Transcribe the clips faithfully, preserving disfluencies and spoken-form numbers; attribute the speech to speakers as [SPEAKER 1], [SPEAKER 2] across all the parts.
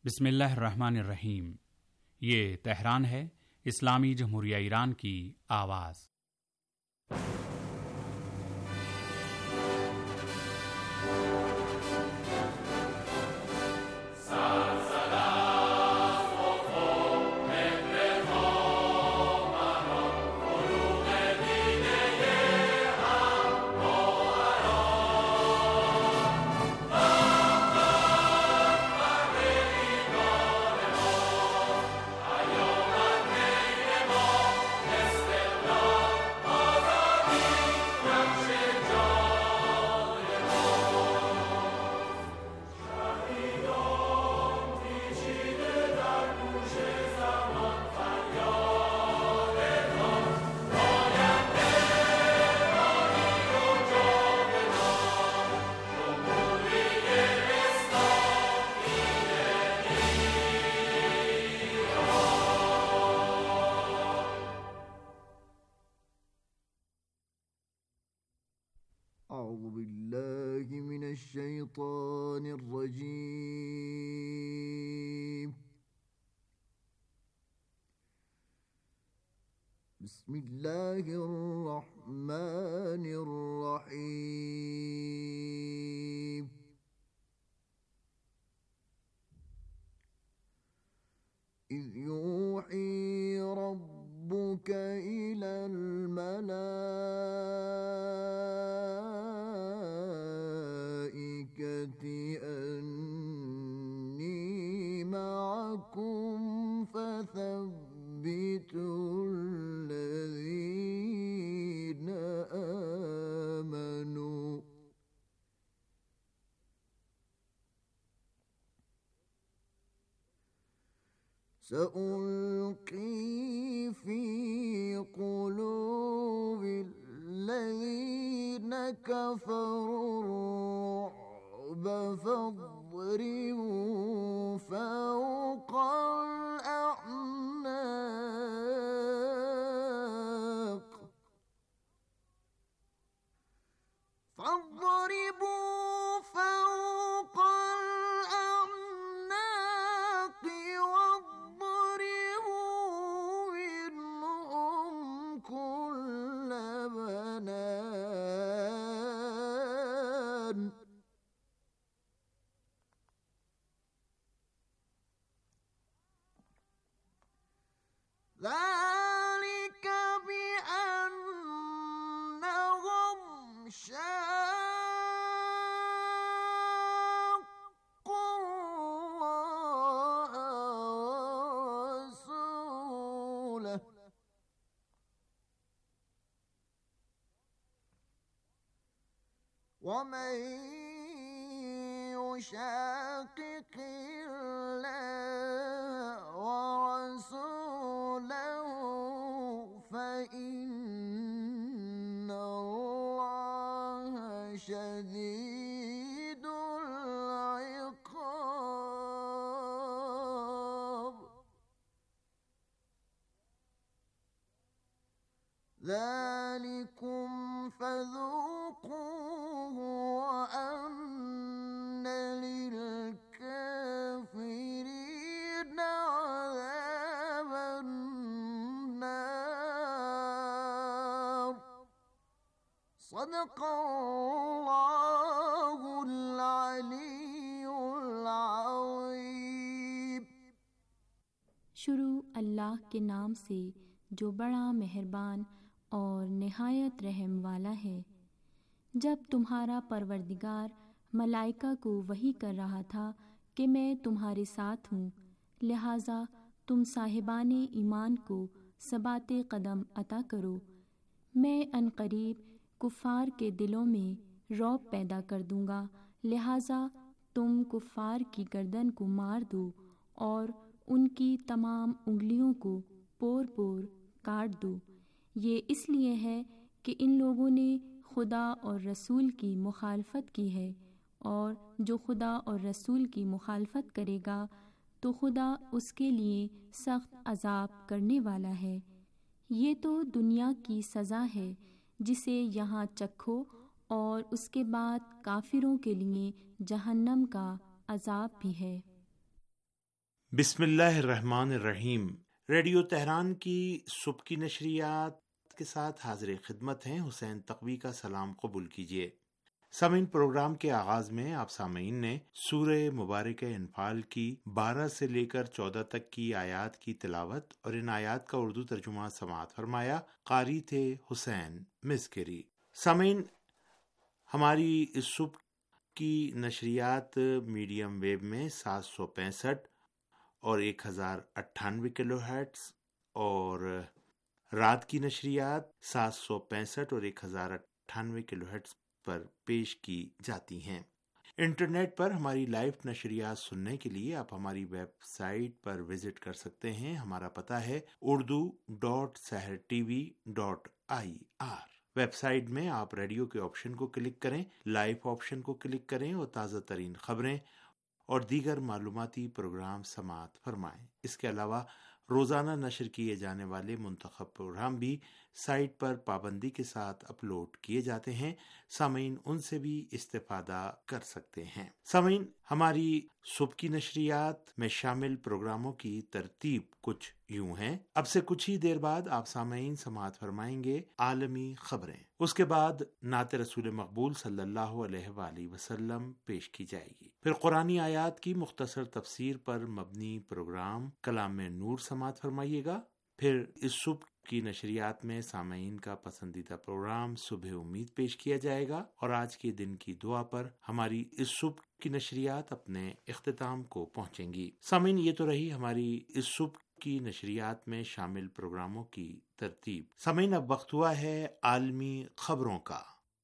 [SPEAKER 1] बिस्मिल्लाहिर्रहमानिर्रहीम। ये तेहरान है, इस्लामी जमहूरिया ईरान की आवाज़।
[SPEAKER 2] أعوذ بالله من الشيطان الرجيم. بسم الله الرحمن الرحيم. إذ يوحي ربك إلى الملائكة أني معكم فثبتوا الذين آمنوا. سألقي في قلوب الذين كفروا الرعب فاضربوا فوق الأعناق فاضربوا فوق الأعناق واضربوا منهم كل بنان. ذلك بأنهم شاقوا الله ورسوله ومن يشاقق الله ورسوله فإن الله شديد العقاب. ذلكم فذوقوه وأن للكافرين عذاب النار. صدق الله العلي العظيم.
[SPEAKER 3] शुरू अल्लाह के नाम से जो बड़ा मेहरबान और निहायत रहम वाला है। जब तुम्हारा परवरदिगार मलाइका को वही कर रहा था कि मैं तुम्हारे साथ हूँ, लिहाजा तुम साहिबाने ईमान को सबाते कदम अता करो। मैं अनकरीब कुफ़ार के दिलों में रौब पैदा कर दूँगा, लिहाजा तुम कुफ़ार की गर्दन को मार दो और उनकी तमाम उंगलियों को पोर पोर काट दो। ये इसलिए है कि इन लोगों ने खुदा और रसूल की मुखालफत की है, और जो खुदा और रसूल की मुखालफत करेगा तो खुदा उसके लिए सख्त अजाब करने वाला है। ये तो दुनिया की सज़ा है जिसे यहाँ चखो, और उसके बाद काफिरों के लिए जहन्नम का अजाब भी है।
[SPEAKER 4] بسم اللہ الرحمن الرحیم۔ ریڈیو تہران کی صبح کی نشریات کے ساتھ حاضر خدمت ہیں حسین تقوی کا سلام قبول کیجیے۔ سامعین، پروگرام کے آغاز میں آپ سامعین نے سورہ مبارکہ انفال کی بارہ سے لے کر چودہ تک کی آیات کی تلاوت اور ان آیات کا اردو ترجمہ سماعت فرمایا۔ قاری تھے حسین مسکری۔ سامعین، ہماری اس صبح کی نشریات میڈیم ویو میں سات سو پینسٹھ اور ایک ہزار اٹھانوے کلو ہرٹز اور رات کی نشریات سات سو پینسٹھ اور ایک ہزار اٹھانوے کلو ہرٹز پر پیش کی جاتی ہیں۔ انٹرنیٹ پر ہماری لائیو نشریات سننے کے لیے آپ ہماری ویب سائٹ پر وزٹ کر سکتے ہیں۔ ہمارا پتہ ہے Urdu dot Sahar T V dot I R. Website میں آپ ریڈیو کے آپشن کو کلک کریں، لائیو آپشن کو کلک کریں اور تازہ ترین خبریں اور دیگر معلوماتی پروگرام سماعت فرمائیں۔ اس کے علاوہ روزانہ نشر کیے جانے والے منتخب پروگرام بھی سائٹ پر پابندی کے ساتھ اپلوڈ کیے جاتے ہیں، سامعین ان سے بھی استفادہ کر سکتے ہیں۔ سامعین، ہماری صبح کی نشریات میں شامل پروگراموں کی ترتیب کچھ یوں ہیں۔ اب سے کچھ ہی دیر بعد آپ سامعین سماعت فرمائیں گے عالمی خبریں، اس کے بعد نعت رسول مقبول صلی اللہ علیہ وآلہ وسلم پیش کی جائے گی، پھر قرآنی آیات کی مختصر تفسیر پر مبنی پروگرام کلام نور سماعت فرمائیے گا، پھر اس صبح کی نشریات میں سامعین کا پسندیدہ پروگرام صبح امید پیش کیا جائے گا، اور آج کے دن کی دعا پر ہماری اس صبح کی نشریات اپنے اختتام کو پہنچیں گی۔ سامعین، یہ تو رہی ہماری اس صبح کی نشریات میں شامل پروگراموں کی ترتیب۔ سامعین، اب وقت ہوا ہے عالمی خبروں کا۔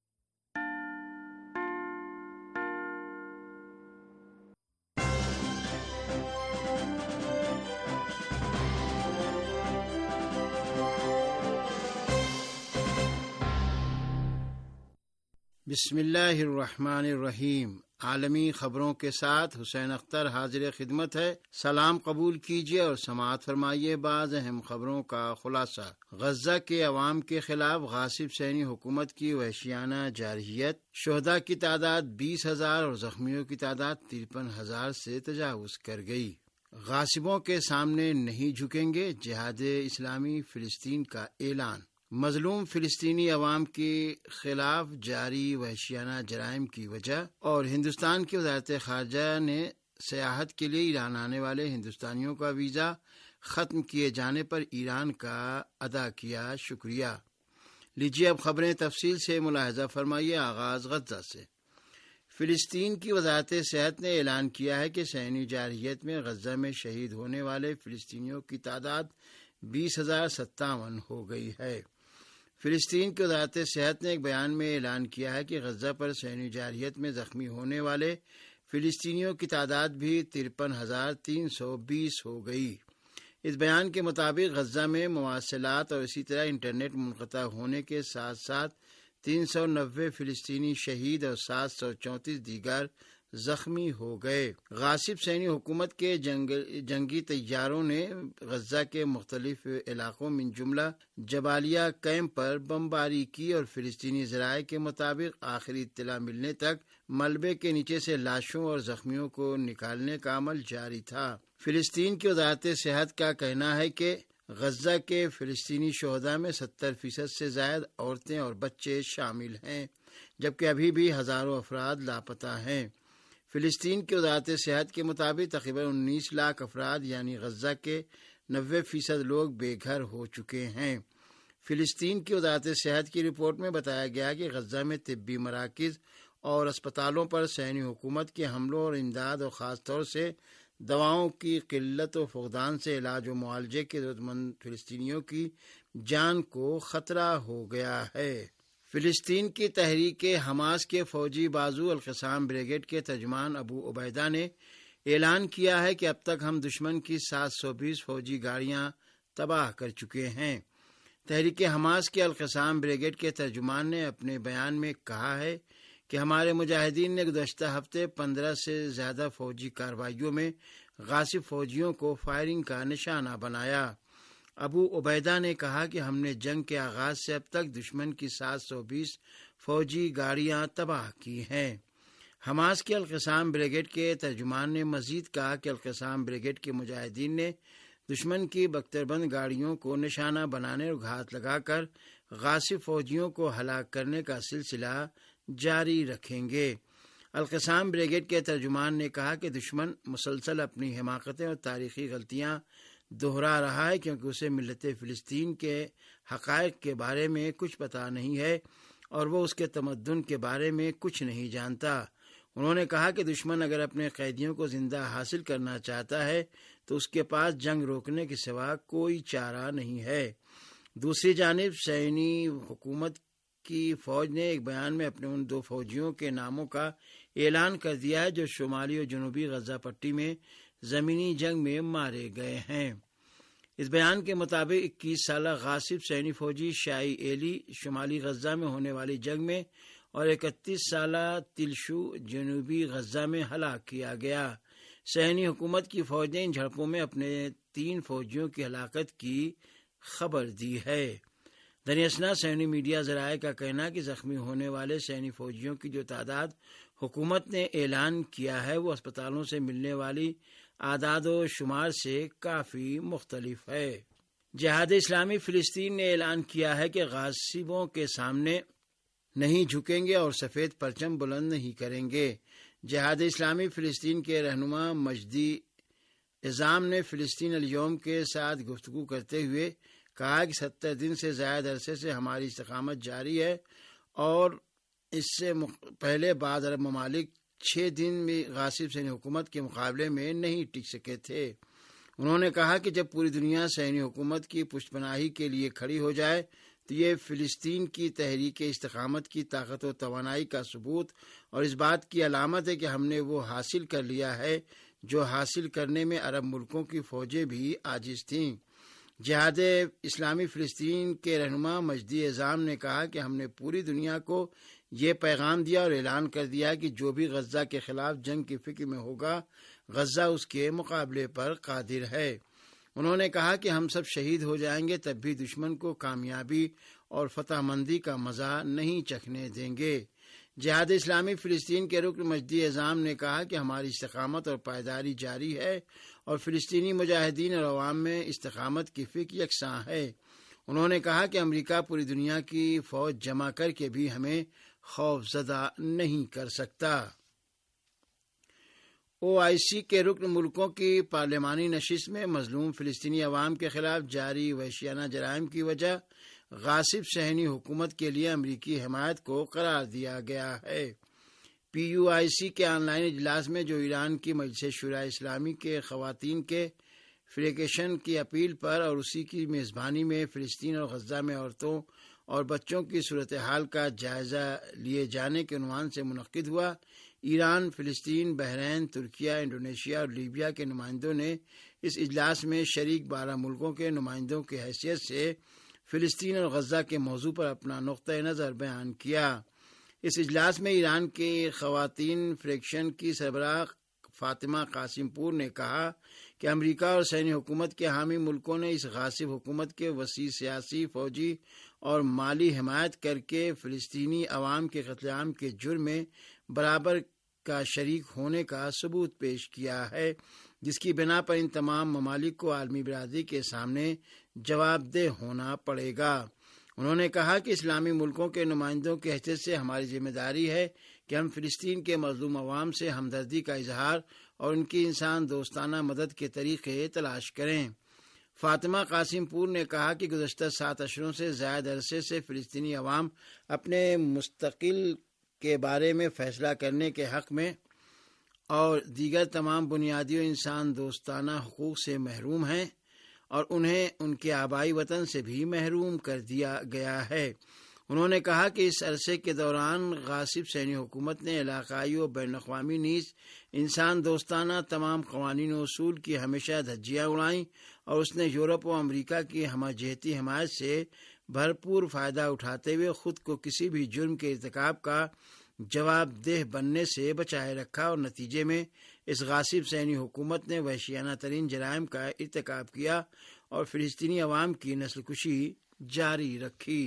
[SPEAKER 5] بسم اللہ الرحمن الرحیم۔ عالمی خبروں کے ساتھ حسین اختر حاضر خدمت ہے۔ سلام قبول کیجیے اور سماعت فرمائیے بعض اہم خبروں کا خلاصہ۔ غزہ کے عوام کے خلاف غاصب صہیونی حکومت کی وحشیانہ جارحیت، شہداء کی تعداد بیس ہزار اور زخمیوں کی تعداد ترپن ہزار سے تجاوز کر گئی۔ غاصبوں کے سامنے نہیں جھکیں گے، جہاد اسلامی فلسطین کا اعلان۔ مظلوم فلسطینی عوام کے خلاف جاری وحشیانہ جرائم کی وجہ، اور ہندوستان کی وزارت خارجہ نے سیاحت کے لیے ایران آنے والے ہندوستانیوں کا ویزا ختم کیے جانے پر ایران کا ادا کیا شکریہ۔ لیجیے اب خبریں تفصیل سے ملاحظہ فرمائیے۔ آغاز غزہ سے۔ فلسطین کی وزارت صحت نے اعلان کیا ہے کہ صہیونی جارحیت میں غزہ میں شہید ہونے والے فلسطینیوں کی تعداد بیس ہزار ستاون ہو گئی ہے۔ فلسطین کی وزارت صحت نے ایک بیان میں اعلان کیا ہے کہ غزہ پر صہیونی جارحیت میں زخمی ہونے والے فلسطینیوں کی تعداد بھی ترپن ہزار تین سو بیس ہو گئی۔ اس بیان کے مطابق غزہ میں مواصلات اور اسی طرح انٹرنیٹ منقطع ہونے کے ساتھ ساتھ تین سو نوے فلسطینی شہید اور سات سو چونتیس دیگر زخمی ہو گئے۔ غاصب صہیونی حکومت کے جنگ جنگی طیاروں نے غزہ کے مختلف علاقوں من جملہ جبالیہ کیمپ پر بمباری کی، اور فلسطینی ذرائع کے مطابق آخری اطلاع ملنے تک ملبے کے نیچے سے لاشوں اور زخمیوں کو نکالنے کا عمل جاری تھا۔ فلسطین کی وزارت صحت کا کہنا ہے کہ غزہ کے فلسطینی شہداء میں ستر فیصد سے زائد عورتیں اور بچے شامل ہیں، جبکہ ابھی بھی ہزاروں افراد لاپتہ ہیں۔ فلسطین کی وزارت صحت کے مطابق تقریباً انیس لاکھ افراد یعنی غزہ کے نوے فیصد لوگ بے گھر ہو چکے ہیں۔ فلسطین کی وزارت صحت کی رپورٹ میں بتایا گیا کہ غزہ میں طبی مراکز اور اسپتالوں پر صہیونی حکومت کے حملوں اور امداد اور خاص طور سے دواؤں کی قلت و فقدان سے علاج و معالجے کے ضرورت مند فلسطینیوں کی جان کو خطرہ ہو گیا ہے۔ فلسطین کی تحریک حماس کے فوجی بازو القسام بریگیڈ کے ترجمان ابو عبیدہ نے اعلان کیا ہے کہ اب تک ہم دشمن کی سات سو بیس فوجی گاڑیاں تباہ کر چکے ہیں۔ تحریک حماس کے القسام بریگیڈ کے ترجمان نے اپنے بیان میں کہا ہے کہ ہمارے مجاہدین نے گزشتہ ہفتے پندرہ سے زیادہ فوجی کارروائیوں میں غاصب فوجیوں کو فائرنگ کا نشانہ بنایا۔ ابو عبیدہ نے کہا کہ ہم نے جنگ کے آغاز سے اب تک دشمن کی سات سو بیس فوجی گاڑیاں تباہ کی ہیں۔ حماس کے القسام بریگیڈ کے ترجمان نے مزید کہا کہ القسام بریگیڈ کے مجاہدین نے دشمن کی بختربند گاڑیوں کو نشانہ بنانے اور گھات لگا کر غاصب فوجیوں کو ہلاک کرنے کا سلسلہ جاری رکھیں گے۔ القسام بریگیڈ کے ترجمان نے کہا کہ دشمن مسلسل اپنی حماقتیں اور تاریخی غلطیاں دہرا رہا ہے کیونکہ اسے ملت فلسطین کے حقائق کے بارے میں کچھ پتہ نہیں ہے اور وہ اس کے تمدن کے بارے میں کچھ نہیں جانتا۔ انہوں نے کہا کہ دشمن اگر اپنے قیدیوں کو زندہ حاصل کرنا چاہتا ہے تو اس کے پاس جنگ روکنے کے سوا کوئی چارہ نہیں ہے۔ دوسری جانب صہیونی حکومت کی فوج نے ایک بیان میں اپنے ان دو فوجیوں کے ناموں کا اعلان کر دیا ہے جو شمالی اور جنوبی غزہ پٹی میں زمینی جنگ میں مارے گئے ہیں۔ اس بیان کے مطابق اکیس سالہ غاصب صہیونی فوجی شائی ایلی شمالی غزہ میں ہونے والی جنگ میں اور اکتیس سالہ تلشو جنوبی غزہ میں ہلاک کیا گیا۔ صہیونی حکومت کی فوج نے ان جھڑپوں میں اپنے تین فوجیوں کی ہلاکت کی خبر دی ہے۔ درمیان صہیونی میڈیا ذرائع کا کہنا ہے کہ زخمی ہونے والے صہیونی فوجیوں کی جو تعداد حکومت نے اعلان کیا ہے وہ اسپتالوں سے ملنے والی اعداد و شمار سے کافی مختلف ہے۔ جہاد اسلامی فلسطین نے اعلان کیا ہے کہ غاصبوں کے سامنے نہیں جھکیں گے اور سفید پرچم بلند نہیں کریں گے۔ جہاد اسلامی فلسطین کے رہنما مجدی اعظام نے فلسطین الیوم کے ساتھ گفتگو کرتے ہوئے کہا کہ ستر دن سے زائد عرصے سے ہماری استقامت جاری ہے اور اس سے پہلے بعض عرب ممالک چھ دن میں غاصب صہیونی حکومت کے مقابلے میں نہیں ٹک سکے تھے۔ انہوں نے کہا کہ جب پوری دنیا صہیونی حکومت کی پشت پناہی کے لیے کھڑی ہو جائے تو یہ فلسطین کی تحریک استقامت کی طاقت و توانائی کا ثبوت اور اس بات کی علامت ہے کہ ہم نے وہ حاصل کر لیا ہے جو حاصل کرنے میں عرب ملکوں کی فوجیں بھی عاجز تھیں۔ جہاد اسلامی فلسطین کے رہنما مجدی اعظام نے کہا کہ ہم نے پوری دنیا کو یہ پیغام دیا اور اعلان کر دیا کہ جو بھی غزہ کے خلاف جنگ کی فکر میں ہوگا غزہ اس کے مقابلے پر قادر ہے۔ انہوں نے کہا کہ ہم سب شہید ہو جائیں گے تب بھی دشمن کو کامیابی اور فتح مندی کا مزہ نہیں چکھنے دیں گے۔ جہاد اسلامی فلسطین کے رکن مجدی اعظام نے کہا کہ ہماری استقامت اور پائیداری جاری ہے اور فلسطینی مجاہدین اور عوام میں استقامت کی فکر یکساں ہے۔ انہوں نے کہا کہ امریکہ پوری دنیا کی فوج جمع کر کے بھی ہمیں خوف زدہ نہیں کر سکتا۔ او آئی سی کے رکن ملکوں کی پارلیمانی نشست میں مظلوم فلسطینی عوام کے خلاف جاری وحشیانہ جرائم کی وجہ غاصب صہیونی حکومت کے لیے امریکی حمایت کو قرار دیا گیا ہے۔ پی یو آئی سی کے آن لائن اجلاس میں جو ایران کی مجلس شورائے اسلامی کے خواتین کے فریقیشن کی اپیل پر اور اسی کی میزبانی میں فلسطین اور غزہ میں عورتوں اور بچوں کی صورتحال کا جائزہ لیے جانے کے عنوان سے منعقد ہوا، ایران، فلسطین، بحرین، ترکیہ، انڈونیشیا اور لیبیا کے نمائندوں نے اس اجلاس میں شریک بارہ ملکوں کے نمائندوں کی حیثیت سے فلسطین اور غزہ کے موضوع پر اپنا نقطۂ نظر بیان کیا۔ اس اجلاس میں ایران کی خواتین فریکشن کی سربراہ فاطمہ قاسم پور نے کہا کہ امریکہ اور صہیونی حکومت کے حامی ملکوں نے اس غاصب حکومت کے وسیع سیاسی، فوجی اور مالی حمایت کر کے فلسطینی عوام کے قتل عام کے جرم میں برابر کا شریک ہونے کا ثبوت پیش کیا ہے، جس کی بنا پر ان تمام ممالک کو عالمی برادری کے سامنے جواب دہ ہونا پڑے گا۔ انہوں نے کہا کہ اسلامی ملکوں کے نمائندوں کی حیثیت سے ہماری ذمہ داری ہے کہ ہم فلسطین کے مظلوم عوام سے ہمدردی کا اظہار اور ان کی انسان دوستانہ مدد کے طریقے تلاش کریں۔ فاطمہ قاسم پور نے کہا کہ گزشتہ سات اشروں سے زائد عرصے سے فلسطینی عوام اپنے مستقل کے بارے میں فیصلہ کرنے کے حق میں اور دیگر تمام بنیادی و انسان دوستانہ حقوق سے محروم ہیں اور انہیں ان کے آبائی وطن سے بھی محروم کر دیا گیا ہے۔ انہوں نے کہا کہ اس عرصے کے دوران غاصب صہیونی حکومت نے علاقائی و بین الاقوامی نیز انسان دوستانہ تمام قوانین و اصول کی ہمیشہ دھجیاں اڑائیں اور اس نے یورپ و امریکہ کی ہمہ جہتی حمایت سے بھرپور فائدہ اٹھاتے ہوئے خود کو کسی بھی جرم کے ارتکاب کا جواب دہ بننے سے بچائے رکھا اور نتیجے میں اس غاصب صہیونی حکومت نے وحشیانہ ترین جرائم کا ارتکاب کیا اور فلسطینی عوام کی نسل کشی جاری رکھی۔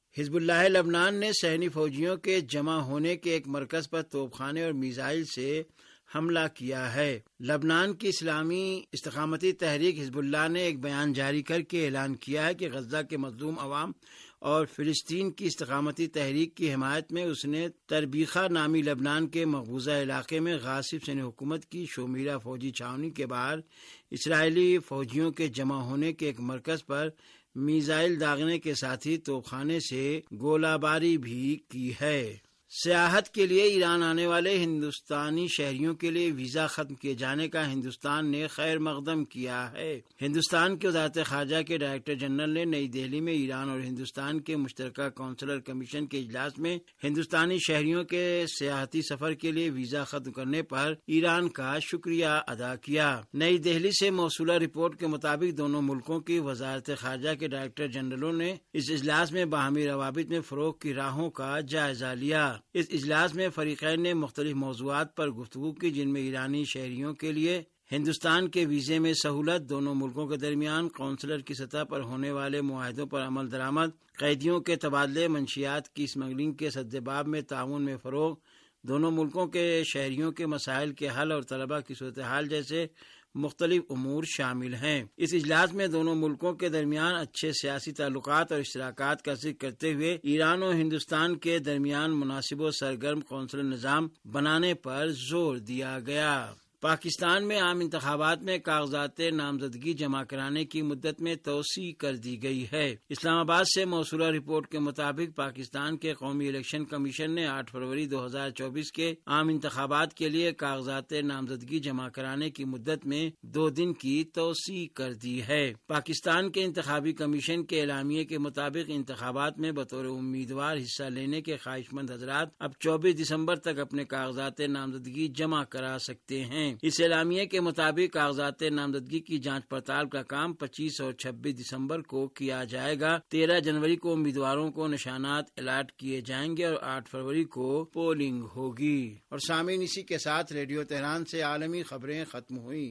[SPEAKER 5] حزب اللہ لبنان نے صہیونی فوجیوں کے جمع ہونے کے ایک مرکز پر توپ خانے اور میزائل سے حملہ کیا ہے۔ لبنان کی اسلامی استقامتی تحریک حزب اللہ نے ایک بیان جاری کر کے اعلان کیا ہے کہ غزہ کے مظلوم عوام اور فلسطین کی استقامتی تحریک کی حمایت میں اس نے تربیخہ نامی لبنان کے مقبوضہ علاقے میں غاصب سینی حکومت کی شومیرہ فوجی چھاونی کے باہر اسرائیلی فوجیوں کے جمع ہونے کے ایک مرکز پر میزائل داغنے کے ساتھ ہی توپ خانے سے گولہ باری بھی کی ہے۔ سیاحت کے لیے ایران آنے والے ہندوستانی شہریوں کے لیے ویزا ختم کیے جانے کا ہندوستان نے خیر مقدم کیا ہے۔ ہندوستان کی وزارت خارجہ کے ڈائریکٹر جنرل نے نئی دہلی میں ایران اور ہندوستان کے مشترکہ کونسلر کمیشن کے اجلاس میں ہندوستانی شہریوں کے سیاحتی سفر کے لیے ویزا ختم کرنے پر ایران کا شکریہ ادا کیا۔ نئی دہلی سے موصولہ رپورٹ کے مطابق دونوں ملکوں کی وزارت خارجہ کے ڈائریکٹر جنرلوں نے اس اجلاس میں باہمی روابط میں فروغ کی راہوں کا جائزہ لیا۔ اس اجلاس میں فریقین نے مختلف موضوعات پر گفتگو کی، جن میں ایرانی شہریوں کے لیے ہندوستان کے ویزے میں سہولت، دونوں ملکوں کے درمیان قونصلر کی سطح پر ہونے والے معاہدوں پر عمل درآمد، قیدیوں کے تبادلے، منشیات کی اسمگلنگ کے سدباب میں تعاون میں فروغ، دونوں ملکوں کے شہریوں کے مسائل کے حل اور طلبہ کی صورتحال جیسے مختلف امور شامل ہیں۔ اس اجلاس میں دونوں ملکوں کے درمیان اچھے سیاسی تعلقات اور اشتراکات کا ذکر کرتے ہوئے ایران اور ہندوستان کے درمیان مناسب و سرگرم قونصل نظام بنانے پر زور دیا گیا۔ پاکستان میں عام انتخابات میں کاغذات نامزدگی جمع کرانے کی مدت میں توسیع کر دی گئی ہے۔ اسلام آباد سے موصولہ رپورٹ کے مطابق پاکستان کے قومی الیکشن کمیشن نے آٹھ فروری دو ہزار چوبیس کے عام انتخابات کے لیے کاغذات نامزدگی جمع کرانے کی مدت میں دو دن کی توسیع کر دی ہے۔ پاکستان کے انتخابی کمیشن کے اعلامیے کے مطابق انتخابات میں بطور امیدوار حصہ لینے کے خواہش مند حضرات اب چوبیس دسمبر تک اپنے کاغذات نامزدگی جمع کرا سکتے ہیں۔ اس اعلامیے کے مطابق کاغذات نامزدگی کی جانچ پڑتال کا کام پچیس اور چھبیس دسمبر کو کیا جائے گا۔ تیرہ جنوری کو امیدواروں کو نشانات الاٹ کیے جائیں گے اور آٹھ فروری کو پولنگ ہوگی۔ اور سامعین، اسی کے ساتھ ریڈیو تہران سے عالمی خبریں ختم ہوئیں۔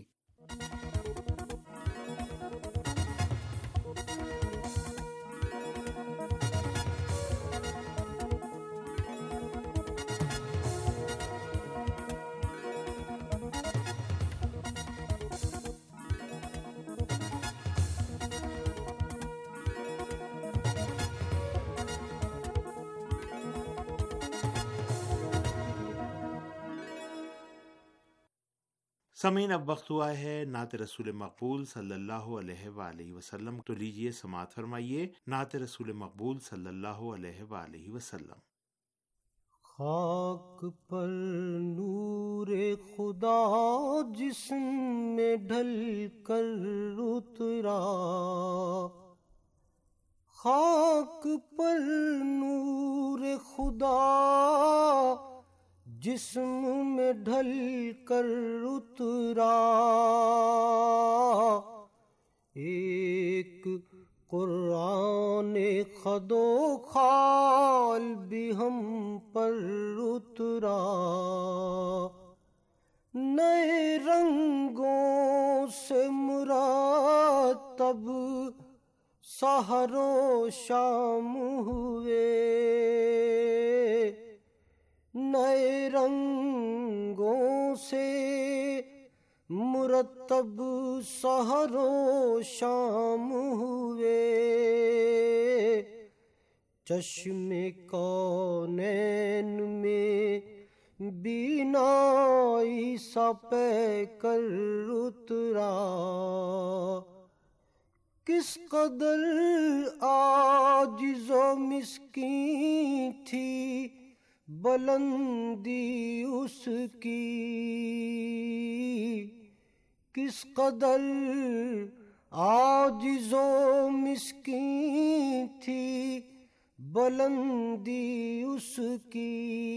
[SPEAKER 4] سامعین، اب وقت ہوا ہے نعت رسول مقبول صلی اللہ علیہ وآلہ وسلم، تو لیجئے سماعت فرمائیے نعت رسول مقبول صلی اللہ علیہ وآلہ وسلم۔
[SPEAKER 2] خاک پر نور خدا جسم میں ڈھل کر اترا، خاک پر نور خدا جسم میں ڈھل کر اترا، ایک قرآن خد و خال بھی ہم پر اترا، نئے رنگوں سے مرتب سحر و شام ہوئے، نئے رنگوں سے مرتب سحر و شام ہوئے، چشم کونین میں بینائی سا پے کر اترا، کس قدر عاجز و مسکین تھی بلندی اس کی، کس قدر عاجز و مسکین تھی بلندی اس کی،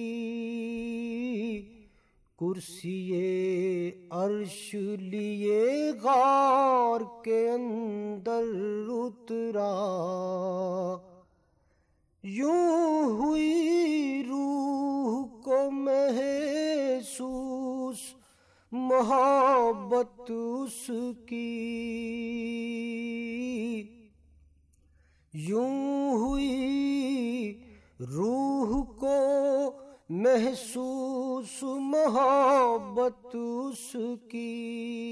[SPEAKER 2] کرسی عرش لیے غار کے اندر اترا، یوں ہوئی روح کو محسوس محبت اس کی، یوں ہوئی روح کو محسوس محبت اس کی،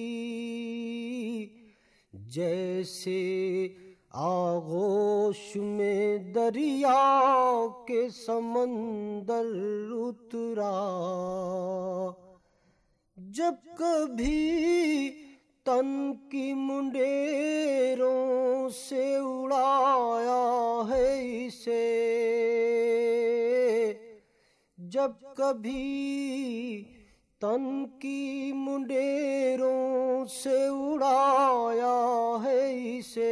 [SPEAKER 2] جیسے آغوش میں دریا کے سمندر اترا، جب کبھی تن کی منڈیروں سے اڑایا ہے اسے، جب کبھی تن کی منڈیروں سے اڑایا ہے اسے،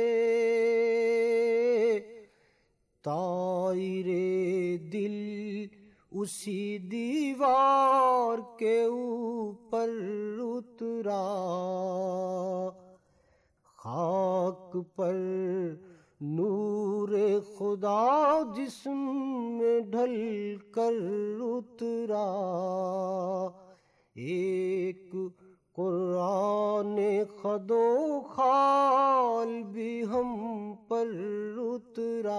[SPEAKER 2] طائر دل اسی دیوار کے اوپر اترا، خاک پر نور خدا جسم میں ڈھل کر اترا، ایک قرآن خد و خال بھی ہم پر اترا۔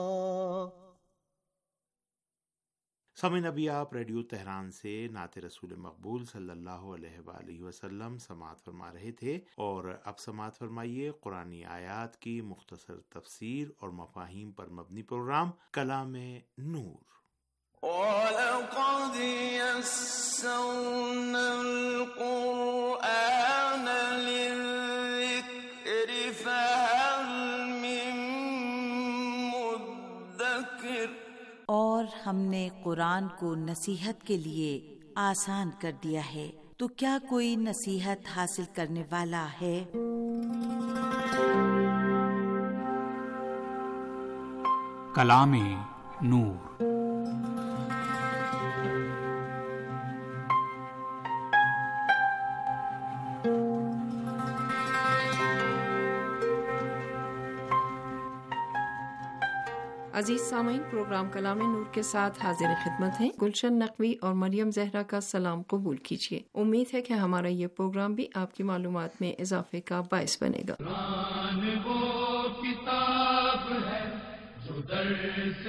[SPEAKER 4] سامعین، ابھی آپ ریڈیو تہران سے نعت رسول مقبول صلی اللہ علیہ وآلہ وسلم سماعت فرما رہے تھے، اور اب سماعت فرمائیے قرآنی آیات کی مختصر تفسیر اور مفاہیم پر مبنی پروگرام کلام نور۔
[SPEAKER 6] وَلَقَدْ يَسَّرْنَا الْقُرْآنَ لِلذِّكْرِ فَهَلْ مِن مُّدَّكِرٍ،
[SPEAKER 7] اور ہم نے قرآن کو نصیحت کے لیے آسان کر دیا ہے، تو کیا کوئی نصیحت حاصل کرنے والا ہے؟
[SPEAKER 1] کلام نور۔
[SPEAKER 8] عزیز سامعین، پروگرام کلام نور کے ساتھ حاضر خدمت ہیں گلشن نقوی اور مریم زہرا کا سلام قبول کیجیے۔ امید ہے کہ ہمارا یہ پروگرام بھی آپ کی معلومات میں اضافے کا باعث بنے گا۔
[SPEAKER 9] قرآن وہ کتاب ہے جو در سے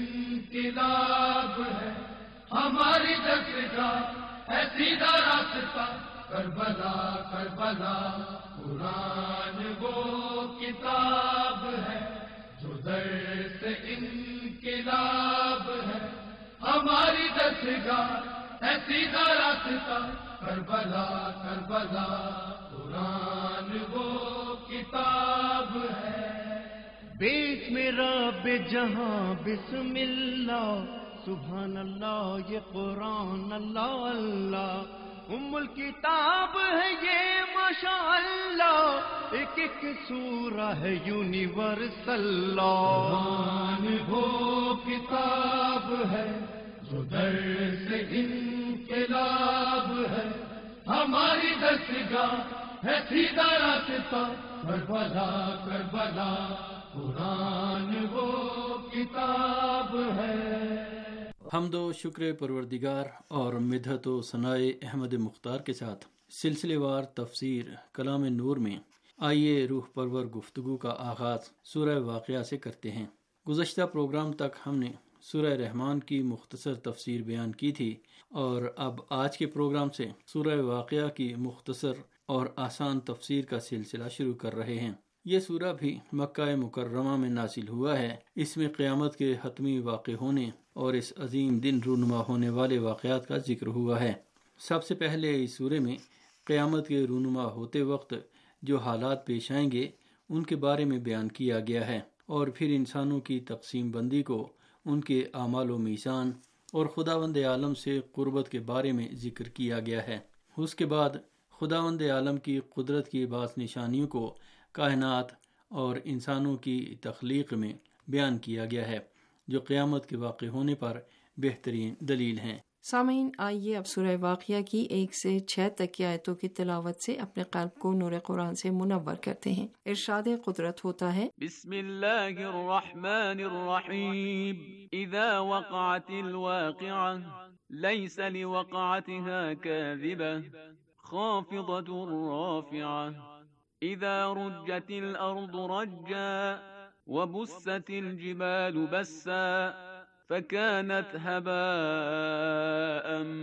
[SPEAKER 9] انقلاب ہے، ہماری دستگاہ ہے سیدھا راستہ، کربلا کربلا۔ قرآن وہ کتاب ہے جو در سے انقلاب ہے، ہماری دستگاہ ہے سیدھا راستہ، کربلا کربلا۔ قرآن وہ کتاب ہے۔ بسم رب جہاں بسم اللہ، سبحان اللہ یہ قرآن اللہ اللہ، ام الکتاب ہے یہ ماشاء اللہ، ایک ایک سورہ ہے یونیورسل لا۔ قرآن وہ کتاب ہے جو در سے انقلاب ہے، ہماری دستگاہ ہے سیدھا راستہ، کربلا کربلا۔ قرآن وہ کتاب ہے۔
[SPEAKER 10] حمد و شکر پروردگار اور مدحت و ثناء احمد مختار کے ساتھ سلسلے وار تفسیر کلام نور میں آئیے روح پرور گفتگو کا آغاز سورہ واقعہ سے کرتے ہیں۔ گزشتہ پروگرام تک ہم نے سورہ رحمان کی مختصر تفسیر بیان کی تھی، اور اب آج کے پروگرام سے سورہ واقعہ کی مختصر اور آسان تفسیر کا سلسلہ شروع کر رہے ہیں۔ یہ سورہ بھی مکہ مکرمہ میں نازل ہوا ہے۔ اس میں قیامت کے حتمی واقع ہونے اور اس عظیم دن رونما ہونے والے واقعات کا ذکر ہوا ہے۔ سب سے پہلے اس سورے میں قیامت کے رونما ہوتے وقت جو حالات پیش آئیں گے ان کے بارے میں بیان کیا گیا ہے، اور پھر انسانوں کی تقسیم بندی کو، ان کے اعمال و میزان اور خداوند عالم سے قربت کے بارے میں ذکر کیا گیا ہے۔ اس کے بعد خداوند عالم کی قدرت کی بعض نشانیوں کو کائنات اور انسانوں کی تخلیق میں بیان کیا گیا ہے، جو قیامت کے واقع ہونے پر بہترین دلیل ہیں۔
[SPEAKER 8] سامعین، آئیے اب سورہ واقعہ کی ایک سے چھ تک کی آیتوں کی تلاوت سے اپنے قلب کو نور قرآن سے منور کرتے ہیں۔ ارشاد قدرت ہوتا ہے،
[SPEAKER 11] بسم اللہ الرحمن الرحیم، اذا وقعت الواقعہ لیس لوقعتها کاذبہ خافضۃ رافعہ، اذا رجت الارض رجا وبست الجبال بسا فكانت هباء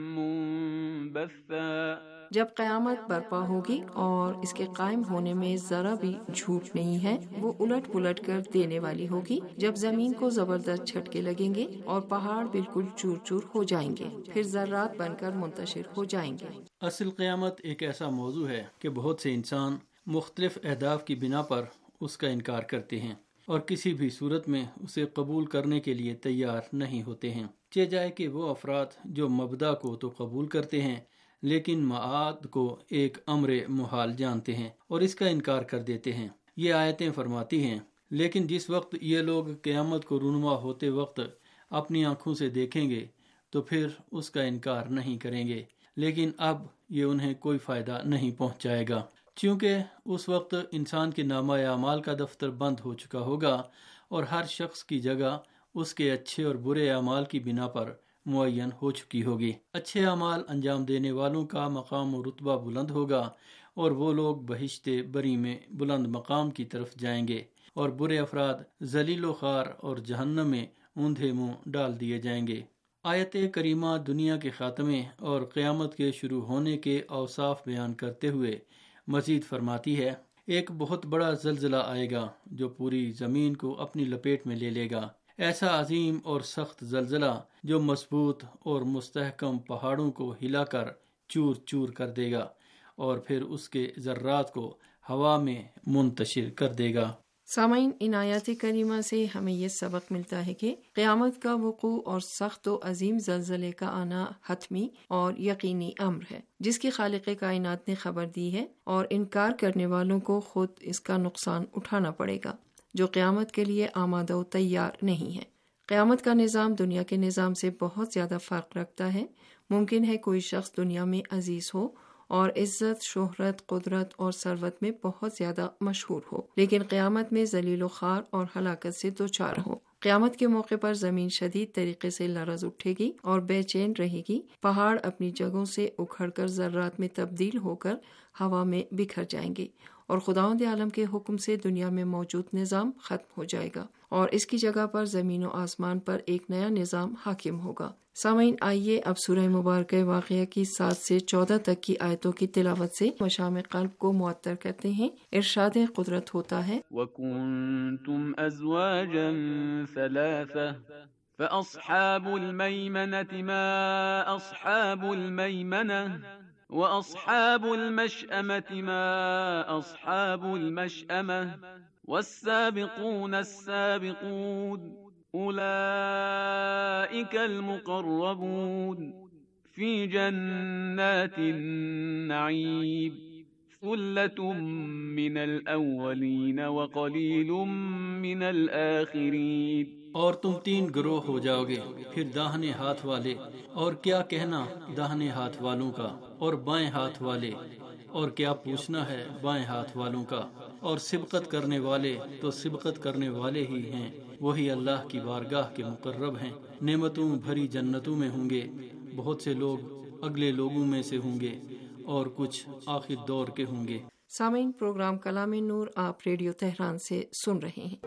[SPEAKER 11] منبثا.
[SPEAKER 8] جب قیامت برپا ہوگی اور اس کے قائم ہونے میں ذرا بھی جھوٹ نہیں ہے، وہ الٹ پلٹ کر دینے والی ہوگی. جب زمین کو زبردست جھٹکے لگیں گے اور پہاڑ بالکل چور چور ہو جائیں گے، پھر ذرات بن کر منتشر ہو جائیں گے.
[SPEAKER 10] اصل قیامت ایک ایسا موضوع ہے کہ بہت سے انسان مختلف اہداف کی بنا پر اس کا انکار کرتے ہیں اور کسی بھی صورت میں اسے قبول کرنے کے لیے تیار نہیں ہوتے ہیں. چہ جائے کہ وہ افراد جو مبدا کو تو قبول کرتے ہیں لیکن معاد کو ایک امر محال جانتے ہیں اور اس کا انکار کر دیتے ہیں. یہ آیتیں فرماتی ہیں لیکن جس وقت یہ لوگ قیامت کو رونما ہوتے وقت اپنی آنکھوں سے دیکھیں گے تو پھر اس کا انکار نہیں کریں گے، لیکن اب یہ انہیں کوئی فائدہ نہیں پہنچائے گا، چونکہ اس وقت انسان کے نامہ اعمال کا دفتر بند ہو چکا ہوگا اور ہر شخص کی جگہ اس کے اچھے اور برے اعمال کی بنا پر معین ہو چکی ہوگی. اچھے اعمال انجام دینے والوں کا مقام و رتبہ بلند ہوگا اور وہ لوگ بہشت بری میں بلند مقام کی طرف جائیں گے، اور برے افراد ذلیل و خوار اور جہنم میں اوندھے منہ ڈال دیے جائیں گے. آیت کریمہ دنیا کے خاتمے اور قیامت کے شروع ہونے کے اوصاف بیان کرتے ہوئے مزید فرماتی ہے، ایک بہت بڑا زلزلہ آئے گا جو پوری زمین کو اپنی لپیٹ میں لے لے گا. ایسا عظیم اور سخت زلزلہ جو مضبوط اور مستحکم پہاڑوں کو ہلا کر چور چور کر دے گا اور پھر اس کے ذرات کو ہوا میں منتشر کر دے گا.
[SPEAKER 8] سامعین، ان آیات کریمہ سے ہمیں یہ سبق ملتا ہے کہ قیامت کا وقوع اور سخت و عظیم زلزلے کا آنا حتمی اور یقینی امر ہے جس کی خالق کائنات نے خبر دی ہے، اور انکار کرنے والوں کو خود اس کا نقصان اٹھانا پڑے گا جو قیامت کے لیے آمادہ و تیار نہیں ہے. قیامت کا نظام دنیا کے نظام سے بہت زیادہ فرق رکھتا ہے. ممکن ہے کوئی شخص دنیا میں عزیز ہو اور عزت، شہرت، قدرت اور ثروت میں بہت زیادہ مشہور ہو، لیکن قیامت میں ذلیل و خوار اور ہلاکت سے دوچار ہو. قیامت کے موقع پر زمین شدید طریقے سے لرز اٹھے گی اور بے چین رہے گی. پہاڑ اپنی جگہوں سے اکھڑ کر ذرات میں تبدیل ہو کر ہوا میں بکھر جائیں گے اور خداوند عالم کے حکم سے دنیا میں موجود نظام ختم ہو جائے گا اور اس کی جگہ پر زمین و آسمان پر ایک نیا نظام حاکم ہوگا. سامعین، آئیے اب سورہ مبارکہ واقعہ کی سات سے چودہ تک کی آیتوں کی تلاوت سے مشام قلب کو معطر کرتے ہیں. ارشاد قدرت ہوتا ہے،
[SPEAKER 11] وَكُنْتُمْ أَزْوَاجًا ثَلَاثَةً فَأَصْحَابُ الْمَيْمَنَةِ مَا أَصْحَابُ الْمَيْمَنَةِ وَأَصْحَابُ الْمَشْأَمَةِ مَا أَصْحَابُ الْمَشْأَمَةِ وَالسَّابِقُونَ السَّابِقُونَ أُولَئِكَ الْمُقَرَّبُونَ فِي جَنَّاتِ النَّعِيمِ ثُلَّةٌ مِّنَ الْأَوَّلِينَ وَقَلِيلٌ مِّنَ الْآخِرِينَ.
[SPEAKER 10] اور تم تین گروہ ہو جاؤ گے، پھر داہنے ہاتھ والے، اور کیا کہنا داہنے ہاتھ والوں کا، اور بائیں ہاتھ والے، اور کیا پوچھنا ہے بائیں ہاتھ والوں کا، اور سبقت کرنے والے تو سبقت کرنے والے ہی ہیں، وہی اللہ کی بارگاہ کے مقرب ہیں. نعمتوں بھری جنتوں میں ہوں گے. بہت سے لوگ اگلے لوگوں میں سے ہوں گے اور کچھ آخر دور کے ہوں گے.
[SPEAKER 8] سامعین، پروگرام کلام نور آپ ریڈیو تہران سے سن رہے ہیں.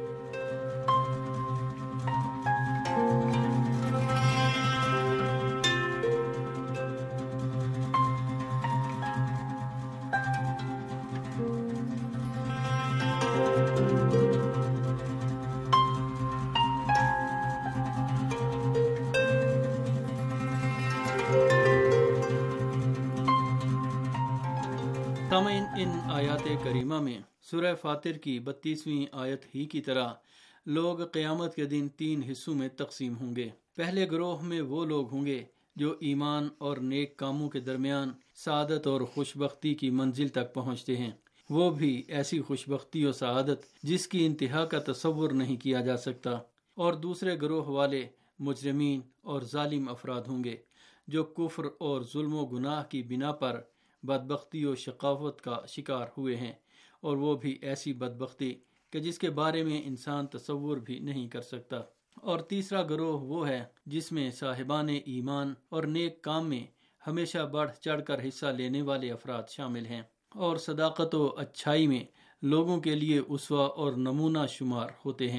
[SPEAKER 10] سامعین، ان آیات کریمہ میں سورہ فاطر کی بتیسویں آیت ہی کی طرح لوگ قیامت کے دن تین حصوں میں تقسیم ہوں گے. پہلے گروہ میں وہ لوگ ہوں گے جو ایمان اور نیک کاموں کے درمیان سعادت اور خوشبختی کی منزل تک پہنچتے ہیں، وہ بھی ایسی خوشبختی اور سعادت جس کی انتہا کا تصور نہیں کیا جا سکتا. اور دوسرے گروہ والے مجرمین اور ظالم افراد ہوں گے جو کفر اور ظلم و گناہ کی بنا پر بدبختی و شقاوت کا شکار ہوئے ہیں، اور وہ بھی ایسی بدبختی کہ جس کے بارے میں انسان تصور بھی نہیں کر سکتا. اور تیسرا گروہ وہ ہے جس میں صاحبان ایمان اور نیک کام میں ہمیشہ بڑھ چڑھ کر حصہ لینے والے افراد شامل ہیں، اور صداقت و اچھائی میں لوگوں کے لیے اسوہ اور نمونہ شمار ہوتے ہیں.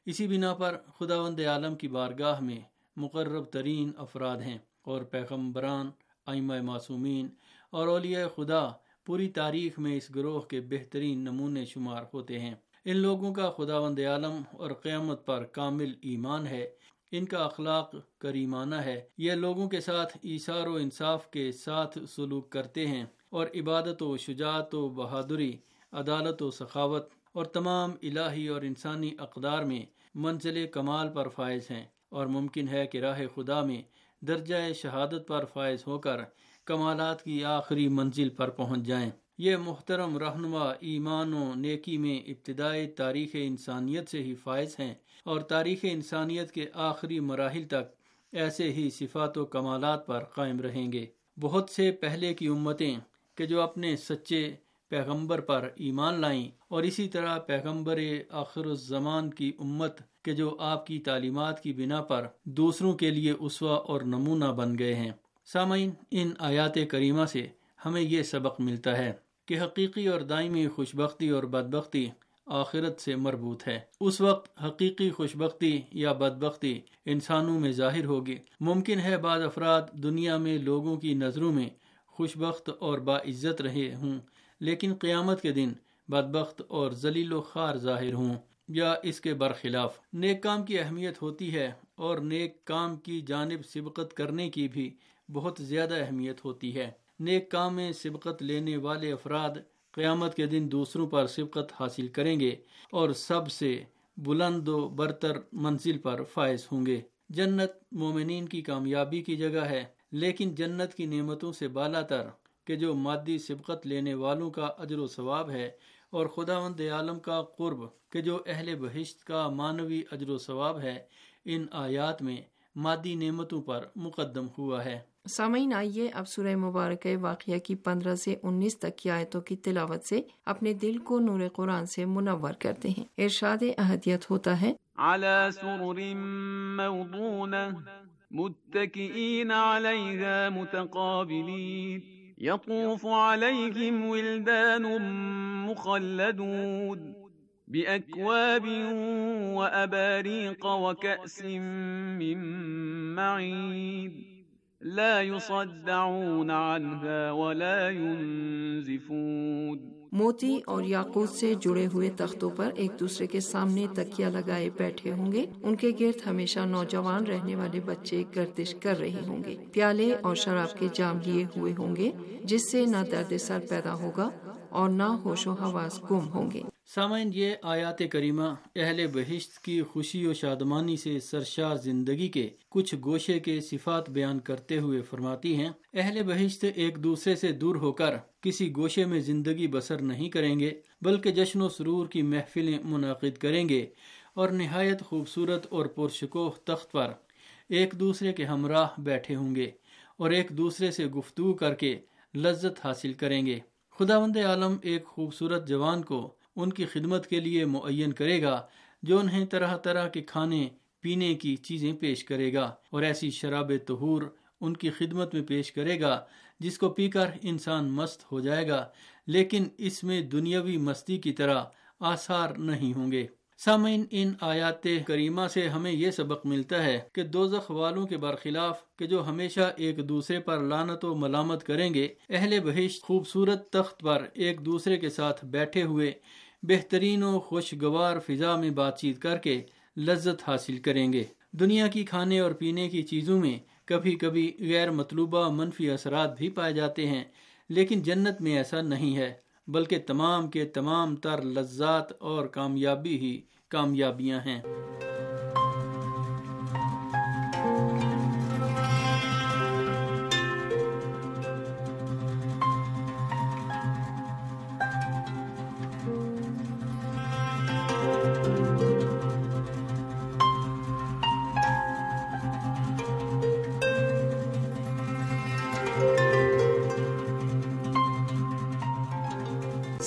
[SPEAKER 10] اسی بنا پر خداوند عالم کی بارگاہ میں مقرب ترین افراد ہیں، اور پیغمبران، ائمہ معصومین اور اولیاء خدا پوری تاریخ میں اس گروہ کے بہترین نمونے شمار ہوتے ہیں۔ ان لوگوں کا خداوند عالم اور قیامت پر کامل ایمان ہے، ان کا اخلاق کریمانہ ہے، یہ لوگوں کے ساتھ ایثار و انصاف کے ساتھ سلوک کرتے ہیں اور عبادت و شجاعت و بہادری، عدالت و سخاوت اور تمام الہی اور انسانی اقدار میں منزل کمال پر فائز ہیں، اور ممکن ہے کہ راہ خدا میں درجہ شہادت پر فائز ہو کر کمالات کی آخری منزل پر پہنچ جائیں۔ یہ محترم رہنما ایمان و نیکی میں ابتدائی تاریخ انسانیت سے ہی فائز ہیں، اور تاریخ انسانیت کے آخری مراحل تک ایسے ہی صفات و کمالات پر قائم رہیں گے۔ بہت سے پہلے کی امتیں کہ جو اپنے سچے پیغمبر پر ایمان لائیں، اور اسی طرح پیغمبر آخر الزمان کی امت کہ جو آپ کی تعلیمات کی بنا پر دوسروں کے لیے اسوہ اور نمونہ بن گئے ہیں۔ سامعین، ان آیات کریمہ سے ہمیں یہ سبق ملتا ہے کہ حقیقی اور دائمی خوشبختی اور بدبختی آخرت سے مربوط ہے۔ اس وقت حقیقی خوشبختی یا بدبختی انسانوں میں ظاہر ہوگی۔ ممکن ہے بعض افراد دنیا میں لوگوں کی نظروں میں خوشبخت اور باعزت رہے ہوں، لیکن قیامت کے دن بدبخت اور ذلیل و خوار ظاہر ہوں، یا اس کے برخلاف۔ نیک کام کی اہمیت ہوتی ہے، اور نیک کام کی جانب سبقت کرنے کی بھی بہت زیادہ اہمیت ہوتی ہے۔ نیک کام میں سبقت لینے والے افراد قیامت کے دن دوسروں پر سبقت حاصل کریں گے اور سب سے بلند و برتر منزل پر فائز ہوں گے۔ جنت مومنین کی کامیابی کی جگہ ہے، لیکن جنت کی نعمتوں سے بالا تر کہ جو مادی سبقت لینے والوں کا اجر و ثواب ہے، اور خداوند عالم کا قرب کہ جو اہل بہشت کا معنوی اجر و ثواب ہے، ان آیات میں مادی نعمتوں پر مقدم ہوا ہے۔
[SPEAKER 8] سامعین، آئیے اب سورہ مبارکہ واقعہ کی پندرہ سے انیس تک کی آیتوں کی تلاوت سے اپنے دل کو نور قرآن سے منور کرتے ہیں۔ ارشاد احدیت ہوتا ہے،
[SPEAKER 11] علی سرر موضونہ متکئین علیہا متقابلین یطوف علیہم ولدان مخلدون بأكواب وأباريق وكأس من معين لا يصدعون عنها ولا ينزفون۔
[SPEAKER 8] موتی اور یاقوت سے جڑے ہوئے تختوں پر ایک دوسرے کے سامنے تکیہ لگائے بیٹھے ہوں گے، ان کے گرد ہمیشہ نوجوان رہنے والے بچے گردش کر رہے ہوں گے، پیالے اور شراب کے جام لیے ہوئے ہوں گے، جس سے نہ درد سر پیدا ہوگا اور نہ ہوش و حواس گم ہوں گے۔
[SPEAKER 10] سامعین، یہ آیات کریمہ اہل بہشت کی خوشی و شادمانی سے سرشار زندگی کے کچھ گوشے کے صفات بیان کرتے ہوئے فرماتی ہیں۔ اہل بہشت ایک دوسرے سے دور ہو کر کسی گوشے میں زندگی بسر نہیں کریں گے، بلکہ جشن و سرور کی محفلیں منعقد کریں گے، اور نہایت خوبصورت اور پرشکوہ تخت پر ایک دوسرے کے ہمراہ بیٹھے ہوں گے، اور ایک دوسرے سے گفتگو کر کے لذت حاصل کریں گے۔ خداوند عالم ایک خوبصورت جوان کو ان کی خدمت کے لیے معین کرے گا، جو انہیں طرح طرح کے کھانے پینے کی چیزیں پیش کرے گا، اور ایسی شراب طہور ان کی خدمت میں پیش کرے گا جس کو پی کر انسان مست ہو جائے گا، لیکن اس میں دنیاوی مستی کی طرح آثار نہیں ہوں گے۔ سامعین، ان آیات کریمہ سے ہمیں یہ سبق ملتا ہے کہ دوزخ والوں کے برخلاف کہ جو ہمیشہ ایک دوسرے پر لعنت و ملامت کریں گے، اہل بہشت خوبصورت تخت پر ایک دوسرے کے ساتھ بیٹھے ہوئے بہترین و خوشگوار فضا میں بات چیت کر کے لذت حاصل کریں گے۔ دنیا کی کھانے اور پینے کی چیزوں میں کبھی کبھی غیر مطلوبہ منفی اثرات بھی پائے جاتے ہیں، لیکن جنت میں ایسا نہیں ہے، بلکہ تمام کے تمام تر لذات اور کامیابی ہی کامیابیاں ہیں۔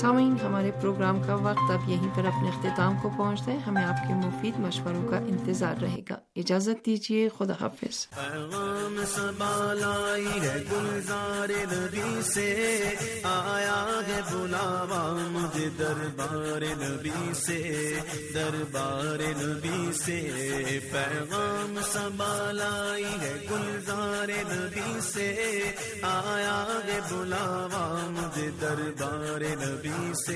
[SPEAKER 8] سامعین، ہمارے پروگرام کا وقت اب یہیں پر اپنے اختتام کو پہنچتا ہے. ہمیں آپ کے مفید مشوروں کا انتظار رہے گا. اجازت دیجیے. خدا حافظ.
[SPEAKER 2] پیغام صبا لائی ہے گلزار نبی سے، آیا ہے بلاوا مجھے دربار نبی سے، دربار نبی سے. پیغام صبا لائی ہے گلزار نبی سے، آیا ہے بلاوا مجھے دربار نبی سے،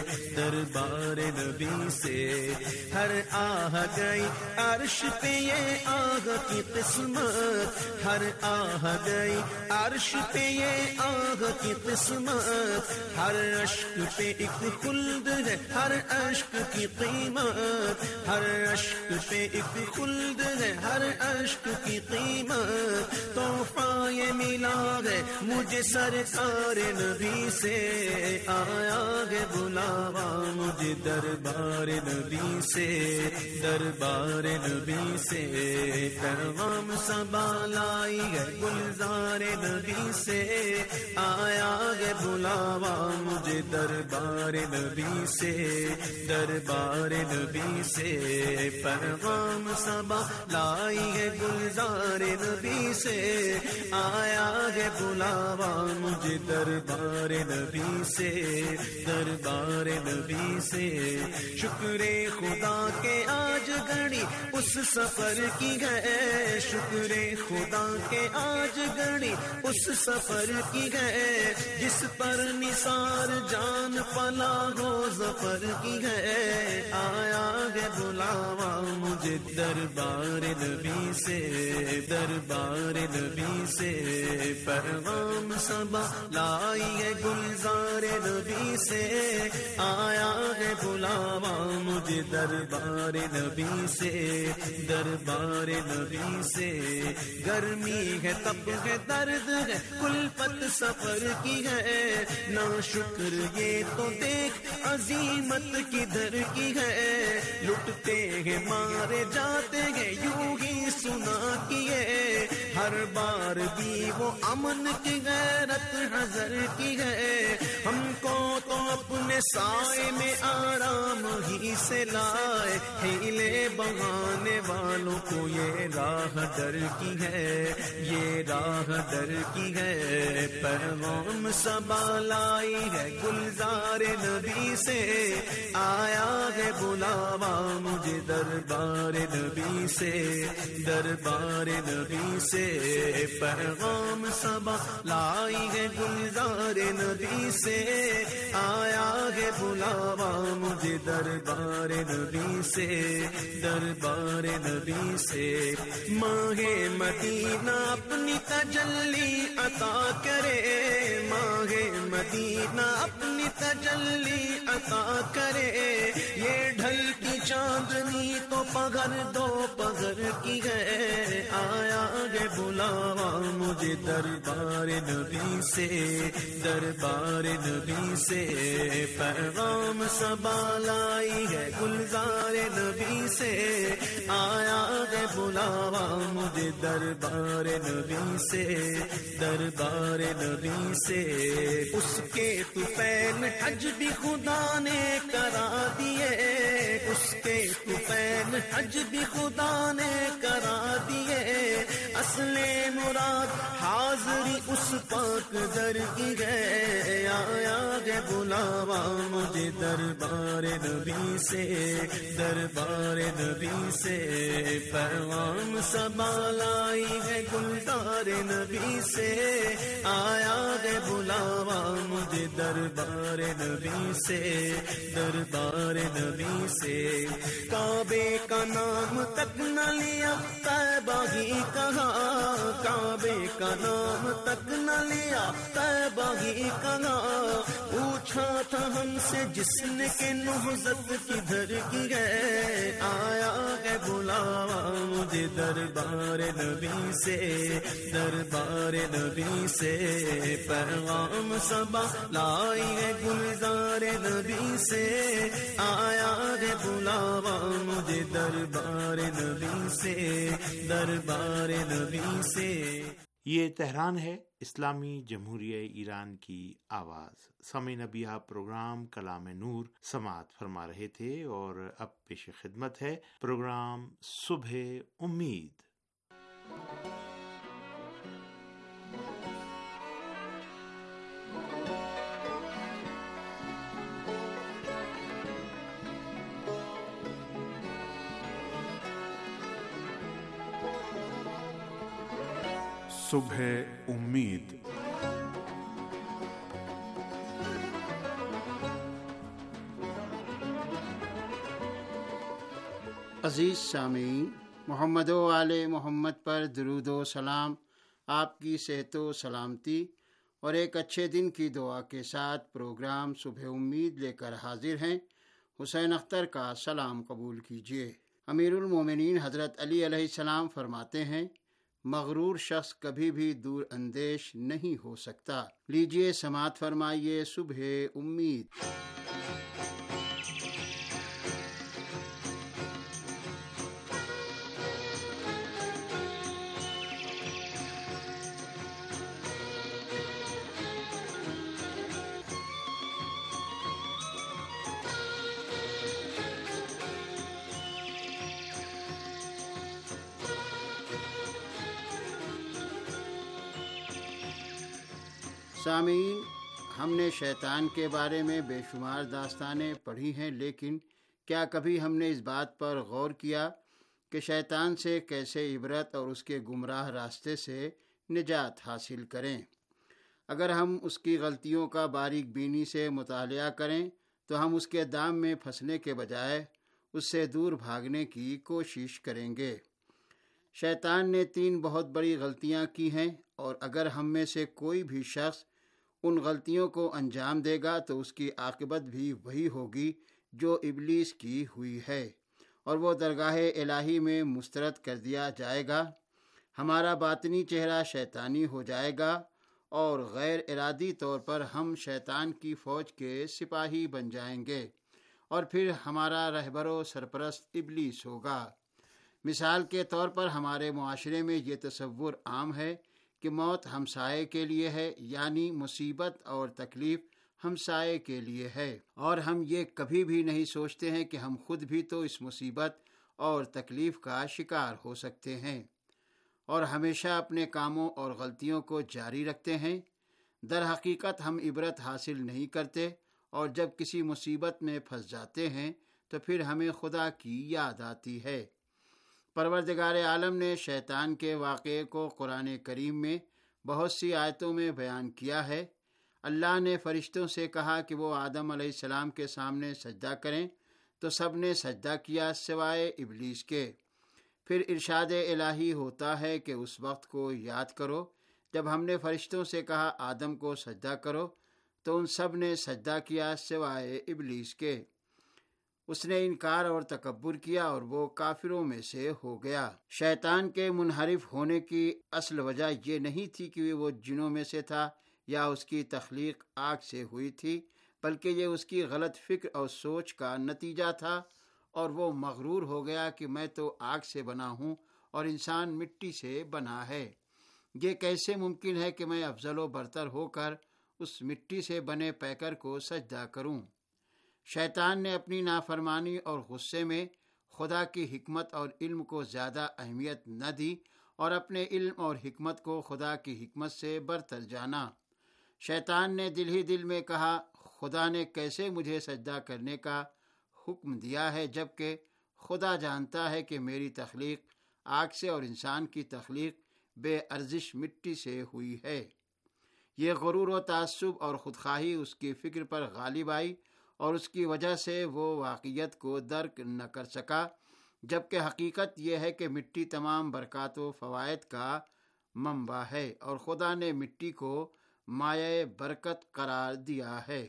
[SPEAKER 2] دربار نبی سے. ہر آہ گئی عرش پہ یہ آہ کی قسمت، ہر آہ گئی عرش پہ یہ آہ کی قسمت. ہر اشک پہ ایک خلد ہے، ہر اشک کی قیمت، ہر اشک پہ ایک خلد ہے، ہر اشک کی قیمت. تحفہ یہ ملا ہے مجھے سرکار نبی سے، آیا ہے بلاوا مجھے دربار نبی سے، دربار نبی سے. پیغام صبا لائی ہے گلزار نبی سے، آیا ہے بلاوا مجھے دربار نبی سے، دربار نبی سے. پیغام صبا لائی ہے گلزار نبی سے، آیا ہے بلاوا مجھے دربار نبی سے، دربار نبی سے. شکر خدا کے آج گھڑی اس سفر کی ہے، شکر خدا کے آج گھڑی اس سفر کی ہے، جس پر نثار جان پلا ہو ظفر کی ہے. آیا ہے بلاوا مجھے دربار نبی سے، دربار نبی سے. پیغام صبا لائی ہے گلزار نبی سے، آیا ہے بلاوا مجھے دربار نبی سے، دربار نبی سے. گرمی ہے تب ہے درد ہے کلفت سفر کی ہے، نا شکر یہ تو دیکھ عظیمت کدھر کی ہے. لٹتے ہیں مارے جاتے ہیں یوں ہی سنا کیے، ہر بار بھی وہ امن کی غیرت حذر کی ہے. ہم کو تو اپنے سائے میں آرام ہی سے لائے، ہیلے بہانے والوں کو یہ راہ ڈر کی ہے، یہ راہ ڈر کی ہے. پیغام صبا لائی ہے گلزار نبی سے، آیا ہے بلاوا مجھے دربار نبی سے، دربار نبی سے. پیغام صبا لائی ہے گلزار نبی سے، آیا ہے بلاوا مجھے دربار نبی سے، دربار نبی سے. ماہ مدینہ اپنی تجلی عطا کرے، ماہ مدینہ اپنی تجلی عطا کرے. یہ ڈھلتی چاندنی تو پگھر دو پگھر کی ہے، آیا ہے بلاوا مجھے دربار نبی سے، دربار نبی سے. پیغام صبا لائی ہے گلزار نبی سے، آیا ہے بلاوا مجھے دربار نبی سے، دربار نبی سے. اس کے طفیل حج بھی خدا نے کرا دیے، اس کے طفیل حج بھی خدا نے کرا دیے. اصل مراد حاضری اس پاک در کی ہے، آیا ہے بلاوا مجھے دربار نبی سے، دربار نبی سے. پیغام صبا لائی ہے گلزار نبی سے، آیا ہے بلاوا مجھے دربار نبی سے، دربار نبی سے. کعبے کا نام تک نہ لیا طیبہ ہی کہا، کعبے کا نام تک نہ لیا طیبہ ہی کہا. پوچھا تھا ہم سے جس نے کہ نہضت کدھر کی ہے، آیا ہے بلاوا مجھے دربار نبی سے، دربار نبی سے. پیغام صبا لائی ہے گلزار نبی سے، آیا ہے بلاوا مجھے دربار نبی سے، دربار نبی سے.
[SPEAKER 4] یہ تہران ہے، اسلامی جمہوریہ ایران کی آواز۔ سامعین، ابھی آپ پروگرام کلام نور سماعت فرما رہے تھے اور اب پیش خدمت ہے پروگرام صبح امید۔
[SPEAKER 12] صبح امید۔
[SPEAKER 5] عزیز سامعین، محمد و آل محمد پر درود و سلام، آپ کی صحت و سلامتی اور ایک اچھے دن کی دعا کے ساتھ پروگرام صبح امید لے کر حاضر ہیں۔ حسین اختر کا سلام قبول کیجیے۔ امیر المومنین حضرت علی علیہ السلام فرماتے ہیں، مغرور شخص کبھی بھی دور اندیش نہیں ہو سکتا۔ لیجیے سماعت فرمائیے صبح امید۔ سامعین، ہم نے شیطان کے بارے میں بے شمار داستانیں پڑھی ہیں، لیکن کیا کبھی ہم نے اس بات پر غور کیا کہ شیطان سے کیسے عبرت اور اس کے گمراہ راستے سے نجات حاصل کریں؟ اگر ہم اس کی غلطیوں کا باریک بینی سے مطالعہ کریں تو ہم اس کے دام میں پھنسنے کے بجائے اس سے دور بھاگنے کی کوشش کریں گے۔ شیطان نے تین بہت بڑی غلطیاں کی ہیں، اور اگر ہم میں سے کوئی بھی شخص ان غلطیوں کو انجام دے گا تو اس کی عاقبت بھی وہی ہوگی جو ابلیس کی ہوئی ہے، اور وہ درگاہ الہی میں مسترد کر دیا جائے گا۔ ہمارا باطنی چہرہ شیطانی ہو جائے گا اور غیر ارادی طور پر ہم شیطان کی فوج کے سپاہی بن جائیں گے، اور پھر ہمارا رہبر و سرپرست ابلیس ہوگا۔ مثال کے طور پر ہمارے معاشرے میں یہ تصور عام ہے کہ موت ہمسائے کے لیے ہے، یعنی مصیبت اور تکلیف ہمسائے کے لیے ہے، اور ہم یہ کبھی بھی نہیں سوچتے ہیں کہ ہم خود بھی تو اس مصیبت اور تکلیف کا شکار ہو سکتے ہیں، اور ہمیشہ اپنے کاموں اور غلطیوں کو جاری رکھتے ہیں۔ در حقیقت ہم عبرت حاصل نہیں کرتے، اور جب کسی مصیبت میں پھنس جاتے ہیں تو پھر ہمیں خدا کی یاد آتی ہے۔ پروردگار عالم نے شیطان کے واقعے کو قرآن کریم میں بہت سی آیتوں میں بیان کیا ہے۔ اللہ نے فرشتوں سے کہا کہ وہ آدم علیہ السلام کے سامنے سجدہ کریں، تو سب نے سجدہ کیا سوائے ابلیس کے۔ پھر ارشاد الہی ہوتا ہے کہ اس وقت کو یاد کرو جب ہم نے فرشتوں سے کہا آدم کو سجدہ کرو، تو ان سب نے سجدہ کیا سوائے ابلیس کے۔ اس نے انکار اور تکبر کیا اور وہ کافروں میں سے ہو گیا۔ شیطان کے منحرف ہونے کی اصل وجہ یہ نہیں تھی کہ وہ جنوں میں سے تھا یا اس کی تخلیق آگ سے ہوئی تھی، بلکہ یہ اس کی غلط فکر اور سوچ کا نتیجہ تھا، اور وہ مغرور ہو گیا کہ میں تو آگ سے بنا ہوں اور انسان مٹی سے بنا ہے۔ یہ کیسے ممکن ہے کہ میں افضل و برتر ہو کر اس مٹی سے بنے پیکر کو سجدہ کروں؟ شیطان نے اپنی نافرمانی اور غصے میں خدا کی حکمت اور علم کو زیادہ اہمیت نہ دی اور اپنے علم اور حکمت کو خدا کی حکمت سے برتر جانا۔ شیطان نے دل ہی دل میں کہا، خدا نے کیسے مجھے سجدہ کرنے کا حکم دیا ہے، جبکہ خدا جانتا ہے کہ میری تخلیق آگ سے اور انسان کی تخلیق بے ارزش مٹی سے ہوئی ہے۔ یہ غرور و تعصب اور خودخواہی اس کی فکر پر غالب آئی، اور اس کی وجہ سے وہ واقعیت کو درک نہ کر سکا، جبکہ حقیقت یہ ہے کہ مٹی تمام برکات و فوائد کا منبع ہے، اور خدا نے مٹی کو مایہ برکت قرار دیا ہے۔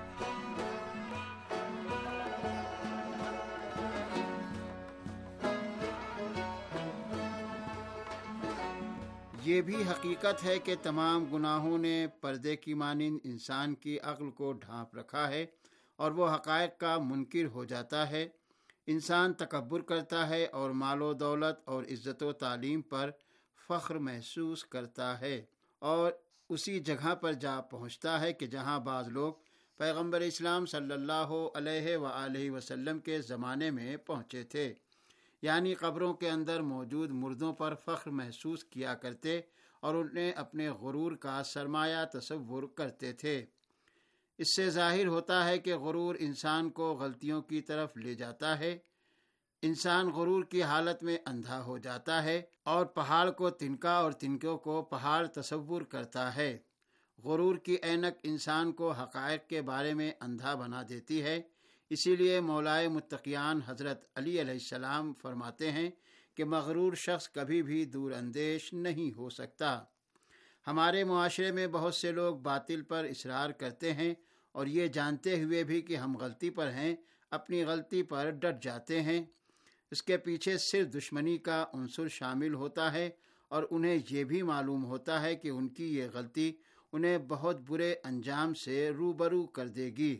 [SPEAKER 5] یہ بھی حقیقت ہے کہ تمام گناہوں نے پردے کی مانند انسان کی عقل کو ڈھانپ رکھا ہے، اور وہ حقائق کا منکر ہو جاتا ہے۔ انسان تکبر کرتا ہے اور مال و دولت اور عزت و تعلیم پر فخر محسوس کرتا ہے اور اسی جگہ پر جا پہنچتا ہے کہ جہاں بعض لوگ پیغمبر اسلام صلی اللہ علیہ وآلہ وسلم کے زمانے میں پہنچے تھے، یعنی قبروں کے اندر موجود مردوں پر فخر محسوس کیا کرتے اور انہیں اپنے غرور کا سرمایہ تصور کرتے تھے۔ اس سے ظاہر ہوتا ہے کہ غرور انسان کو غلطیوں کی طرف لے جاتا ہے، انسان غرور کی حالت میں اندھا ہو جاتا ہے اور پہاڑ کو تنکا اور تنکوں کو پہاڑ تصور کرتا ہے۔ غرور کی اینک انسان کو حقائق کے بارے میں اندھا بنا دیتی ہے۔ اسی لیے مولائے متقیان حضرت علی علیہ السلام فرماتے ہیں کہ مغرور شخص کبھی بھی دور اندیش نہیں ہو سکتا۔ ہمارے معاشرے میں بہت سے لوگ باطل پر اصرار کرتے ہیں اور یہ جانتے ہوئے بھی کہ ہم غلطی پر ہیں اپنی غلطی پر ڈٹ جاتے ہیں۔ اس کے پیچھے صرف دشمنی کا عنصر شامل ہوتا ہے اور انہیں یہ بھی معلوم ہوتا ہے کہ ان کی یہ غلطی انہیں بہت برے انجام سے روبرو کر دے گی۔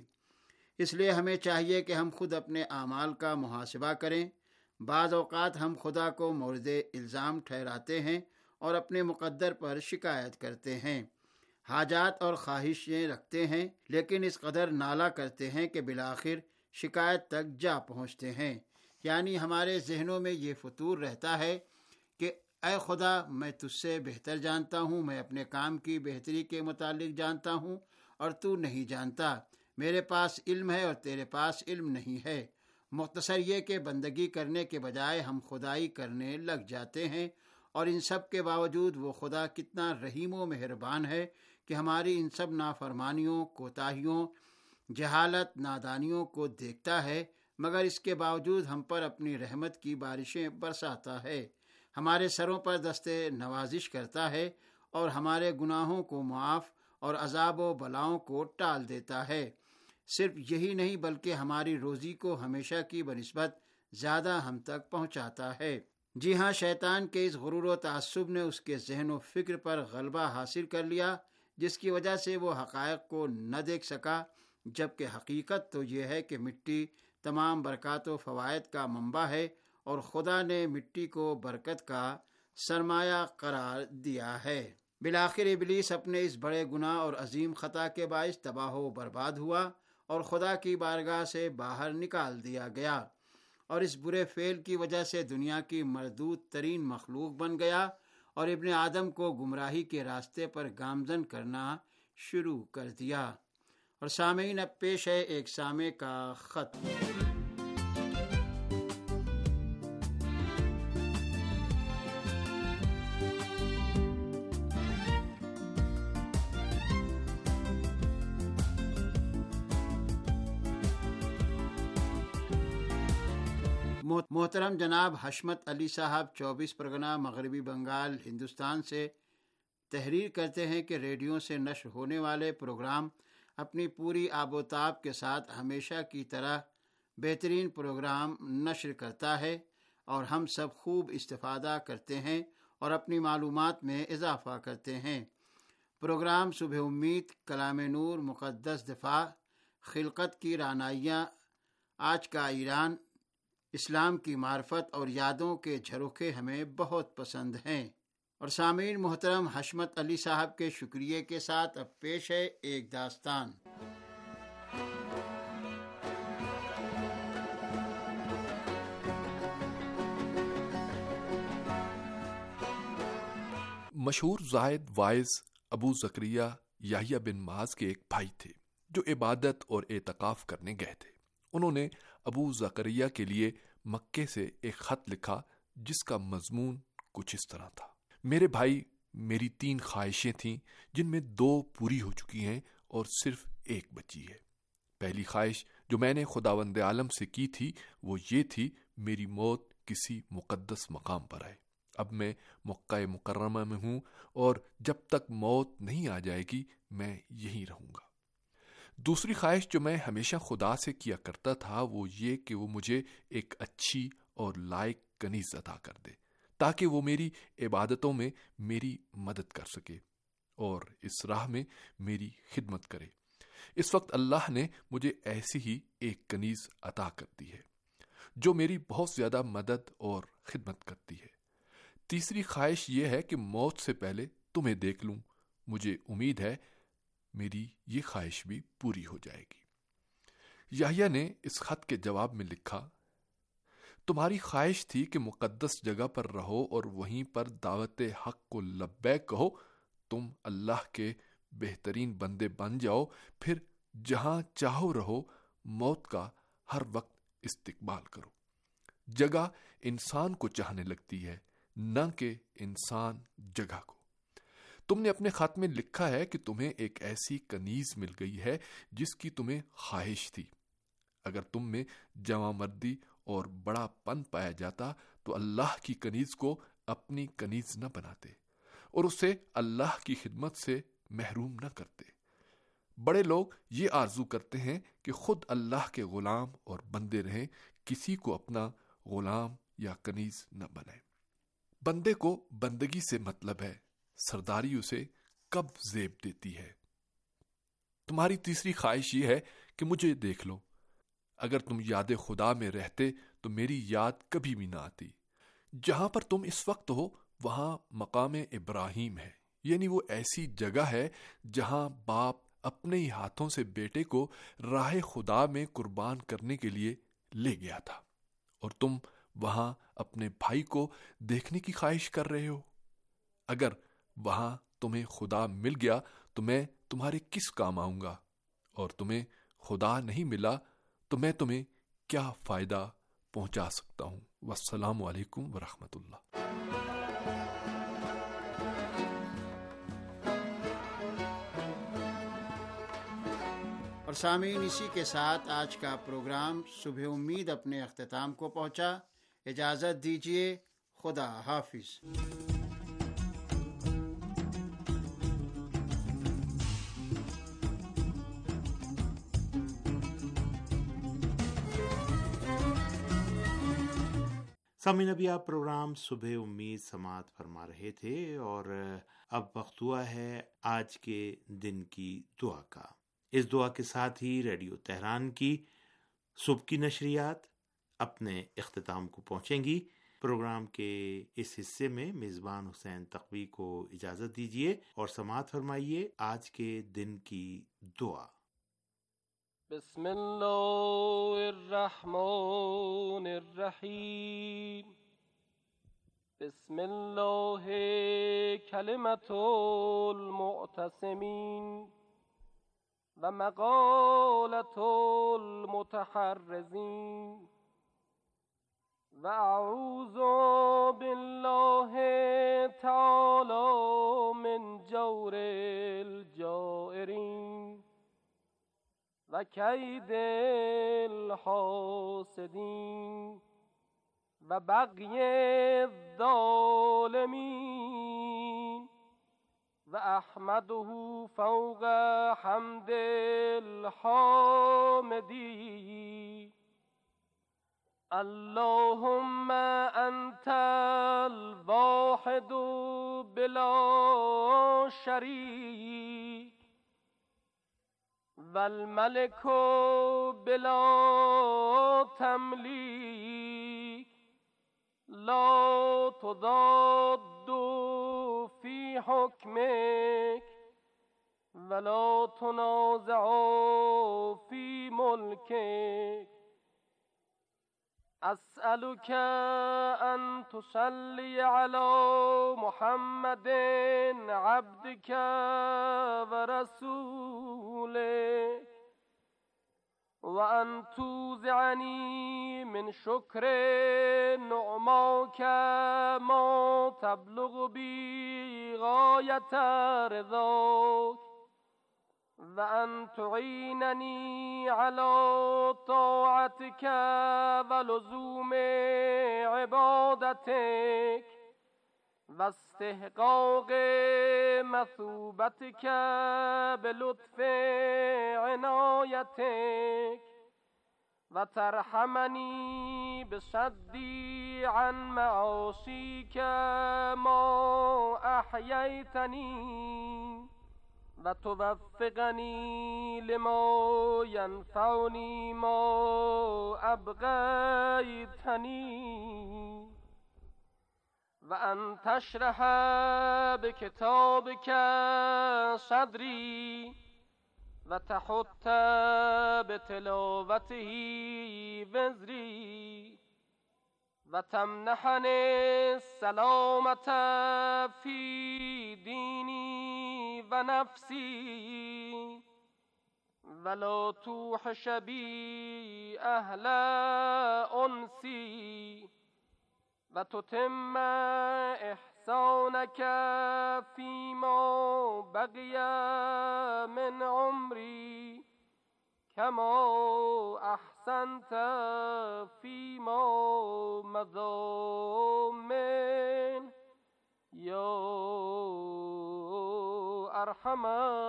[SPEAKER 5] اس لیے ہمیں چاہیے کہ ہم خود اپنے اعمال کا محاسبہ کریں۔ بعض اوقات ہم خدا کو مورد الزام ٹھہراتے ہیں اور اپنے مقدر پر شکایت کرتے ہیں، حاجات اور خواہشیں رکھتے ہیں، لیکن اس قدر نالا کرتے ہیں کہ بالآخر شکایت تک جا پہنچتے ہیں۔ یعنی ہمارے ذہنوں میں یہ فطور رہتا ہے کہ اے خدا، میں تجھ سے بہتر جانتا ہوں، میں اپنے کام کی بہتری کے متعلق جانتا ہوں اور تو نہیں جانتا، میرے پاس علم ہے اور تیرے پاس علم نہیں ہے۔ مختصر یہ کہ بندگی کرنے کے بجائے ہم خدائی کرنے لگ جاتے ہیں، اور ان سب کے باوجود وہ خدا کتنا رحیم و مہربان ہے کہ ہماری ان سب نافرمانیوں، کوتاہیوں، جہالت، نادانیوں کو دیکھتا ہے، مگر اس کے باوجود ہم پر اپنی رحمت کی بارشیں برساتا ہے، ہمارے سروں پر دست نوازش کرتا ہے اور ہمارے گناہوں کو معاف اور عذاب و بلاؤں کو ٹال دیتا ہے۔ صرف یہی نہیں بلکہ ہماری روزی کو ہمیشہ کی بنسبت زیادہ ہم تک پہنچاتا ہے۔ جی ہاں، شیطان کے اس غرور و تعصب نے اس کے ذہن و فکر پر غلبہ حاصل کر لیا، جس کی وجہ سے وہ حقائق کو نہ دیکھ سکا، جبکہ حقیقت تو یہ ہے کہ مٹی تمام برکات و فوائد کا منبع ہے اور خدا نے مٹی کو برکت کا سرمایہ قرار دیا ہے۔ بالآخر ابلیس اپنے اس بڑے گناہ اور عظیم خطا کے باعث تباہ و برباد ہوا اور خدا کی بارگاہ سے باہر نکال دیا گیا، اور اس برے فعل کی وجہ سے دنیا کی مردود ترین مخلوق بن گیا اور ابن آدم کو گمراہی کے راستے پر گامزن کرنا شروع کر دیا۔ اور سامعین، اب پیش ہے ایک سامع کا خط۔ محترم جناب حشمت علی صاحب چوبیس پرگنہ مغربی بنگال ہندوستان سے تحریر کرتے ہیں کہ ریڈیو سے نشر ہونے والے پروگرام اپنی پوری آب و تاب کے ساتھ ہمیشہ کی طرح بہترین پروگرام نشر کرتا ہے اور ہم سب خوب استفادہ کرتے ہیں اور اپنی معلومات میں اضافہ کرتے ہیں۔ پروگرام صبح امید، کلام نور، مقدس دفاع، خلقت کی رعنائیاں، آج کا ایران، اسلام کی معرفت اور یادوں کے جھروکے ہمیں بہت پسند ہیں۔ اور سامعین محترم، حشمت علی صاحب کے شکریہ کے ساتھ اب پیش ہے ایک داستان۔
[SPEAKER 13] مشہور زاہد واعظ ابو زکریا یحییٰ بن معاذ کے ایک بھائی تھے جو عبادت اور اعتکاف کرنے گئے تھے۔ انہوں نے ابو زکریا کے لیے مکے سے ایک خط لکھا جس کا مضمون کچھ اس طرح تھا: میرے بھائی، میری تین خواہشیں تھیں جن میں دو پوری ہو چکی ہیں اور صرف ایک بچی ہے۔ پہلی خواہش جو میں نے خداوند عالم سے کی تھی وہ یہ تھی میری موت کسی مقدس مقام پر آئے۔ اب میں مکہ مکرمہ میں ہوں اور جب تک موت نہیں آ جائے گی میں یہیں رہوں گا۔ دوسری خواہش جو میں ہمیشہ خدا سے کیا کرتا تھا وہ یہ کہ وہ مجھے ایک اچھی اور لائق کنیز عطا کر دے تاکہ وہ میری عبادتوں میں میری مدد کر سکے اور اس راہ میں میری خدمت کرے۔ اس وقت اللہ نے مجھے ایسی ہی ایک کنیز عطا کر دی ہے جو میری بہت زیادہ مدد اور خدمت کرتی ہے۔ تیسری خواہش یہ ہے کہ موت سے پہلے تمہیں دیکھ لوں. مجھے امید ہے میری یہ خواہش بھی پوری ہو جائے گی. یحییٰ نے اس خط کے جواب میں لکھا، تمہاری خواہش تھی کہ مقدس جگہ پر رہو اور وہیں پر دعوت حق کو لبیک کہو. تم اللہ کے بہترین بندے بن جاؤ، پھر جہاں چاہو رہو، موت کا ہر وقت استقبال کرو. جگہ انسان کو چاہنے لگتی ہے، نہ کہ انسان جگہ کو. تم نے اپنے خط میں لکھا ہے کہ تمہیں ایک ایسی کنیز مل گئی ہے جس کی تمہیں خواہش تھی. اگر تم میں جواں مردی اور بڑا پن پایا جاتا تو اللہ کی کنیز کو اپنی کنیز نہ بناتے اور اسے اللہ کی خدمت سے محروم نہ کرتے. بڑے لوگ یہ آرزو کرتے ہیں کہ خود اللہ کے غلام اور بندے رہیں، کسی کو اپنا غلام یا کنیز نہ بنائیں. بندے کو بندگی سے مطلب ہے، سرداری اسے کب زیب دیتی ہے. تمہاری تیسری خواہش یہ ہے کہ مجھے دیکھ لو. اگر تم یاد خدا میں رہتے تو میری یاد کبھی بھی نہ آتی. جہاں پر تم اس وقت ہو وہاں مقام ابراہیم ہے، یعنی وہ ایسی جگہ ہے جہاں باپ اپنے ہی ہاتھوں سے بیٹے کو راہ خدا میں قربان کرنے کے لیے لے گیا تھا، اور تم وہاں اپنے بھائی کو دیکھنے کی خواہش کر رہے ہو. اگر وہاں تمہیں خدا مل گیا تو میں تمہارے کس کام آؤں گا، اور تمہیں خدا نہیں ملا تو میں تمہیں کیا فائدہ پہنچا سکتا ہوں. والسلام علیکم ورحمۃ اللہ.
[SPEAKER 5] اور سامعین، اسی کے ساتھ آج کا پروگرام صبح امید اپنے اختتام کو پہنچا. اجازت دیجیے، خدا حافظ.
[SPEAKER 4] سامعین، ابھی آپ پروگرام صبح امید سماعت فرما رہے تھے، اور اب وقت ہوا ہے آج کے دن کی دعا کا. اس دعا کے ساتھ ہی ریڈیو تہران کی صبح کی نشریات اپنے اختتام کو پہنچیں گی. پروگرام کے اس حصے میں میزبان حسین تقوی کو اجازت دیجیے اور سماعت فرمائیے آج کے دن کی دعا.
[SPEAKER 14] بسم اللہ الرحمن الرحیم. بسم اللہ کلمۃ المعتصمین و مقالۃ المتحرزین، و اعوذ باللہ تعالی من جور الجائرین و کید الحاسدین و بغی الظالمین، و احمده فوق حمد الحامدین. اللهم انت الواحد بلا شریک والملك بلا تملیک، لا تضاد في حكمك ولا تنازع في ملكك. أسألك أن تصلي على محمد عبدك ورسولك، وأن توزعني من شكر نعماك ما تبلغ بي غاية رضاك، وأن تعينني على طاعتك ولزوم عبادتك واستحقاق مثوبتك بلطف عنايتك، وترحمني بصدي عن معاصيك ما أحييتني، وتوفقني لما ينفعني ما أبغيتني، وأن تشرح بكتابك صدري وتحط بتلاوته وزري وتمنحني السلامة في ديني ونفسي ولا توحش بي أهل أنسي وتتم إحسانك فيما بقي من عمري كما أحسنت فيما مضى من يا أرحم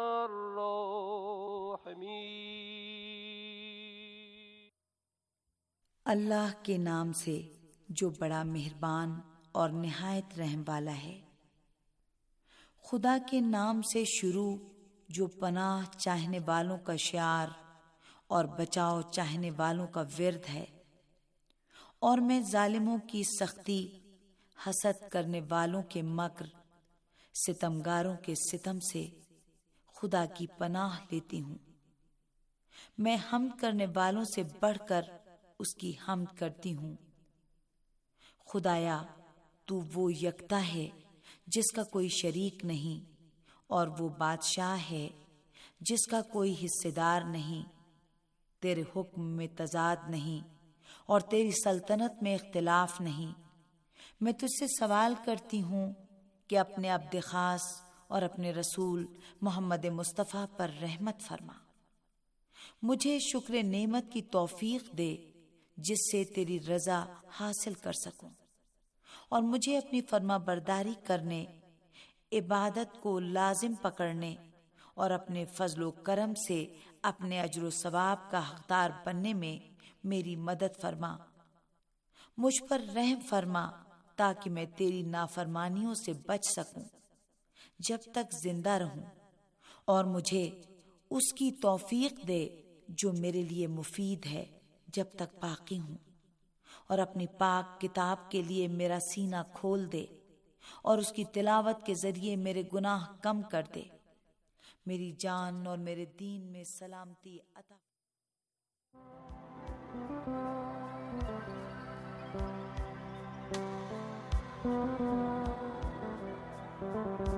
[SPEAKER 14] الراحمين.
[SPEAKER 7] اللہ کے نام سے جو بڑا مہربان اور نہایت رحم والا ہے. خدا کے نام سے شروع جو پناہ چاہنے والوں کا شعار اور بچاؤ چاہنے والوں کا ورد ہے. اور میں ظالموں کی سختی، حسد کرنے والوں کے مکر، ستمگاروں کے ستم سے خدا کی پناہ لیتی ہوں. میں حمد کرنے والوں سے بڑھ کر اس کی حمد کرتی ہوں. خدایا تو وہ یکتا ہے جس کا کوئی شریک نہیں، اور وہ بادشاہ ہے جس کا کوئی حصے دار نہیں. تیرے حکم میں تضاد نہیں اور تیری سلطنت میں اختلاف نہیں. میں تجھ سے سوال کرتی ہوں کہ اپنے عبد خاص اور اپنے رسول محمد مصطفیٰ پر رحمت فرما. مجھے شکر نعمت کی توفیق دے جس سے تیری رضا حاصل کر سکوں، اور مجھے اپنی فرما برداری کرنے، عبادت کو لازم پکڑنے اور اپنے فضل و کرم سے اپنے اجر و ثواب کا حقدار بننے میں میری مدد فرما. مجھ پر رحم فرما تاکہ میں تیری نافرمانیوں سے بچ سکوں جب تک زندہ رہوں، اور مجھے اس کی توفیق دے جو میرے لیے مفید ہے جب تک باقی ہوں. اور اپنی پاک کتاب کے لیے میرا سینہ کھول دے اور اس کی تلاوت کے ذریعے میرے گناہ کم کر دے. میری جان اور میرے دین میں سلامتی عطا.
[SPEAKER 14] Thank you.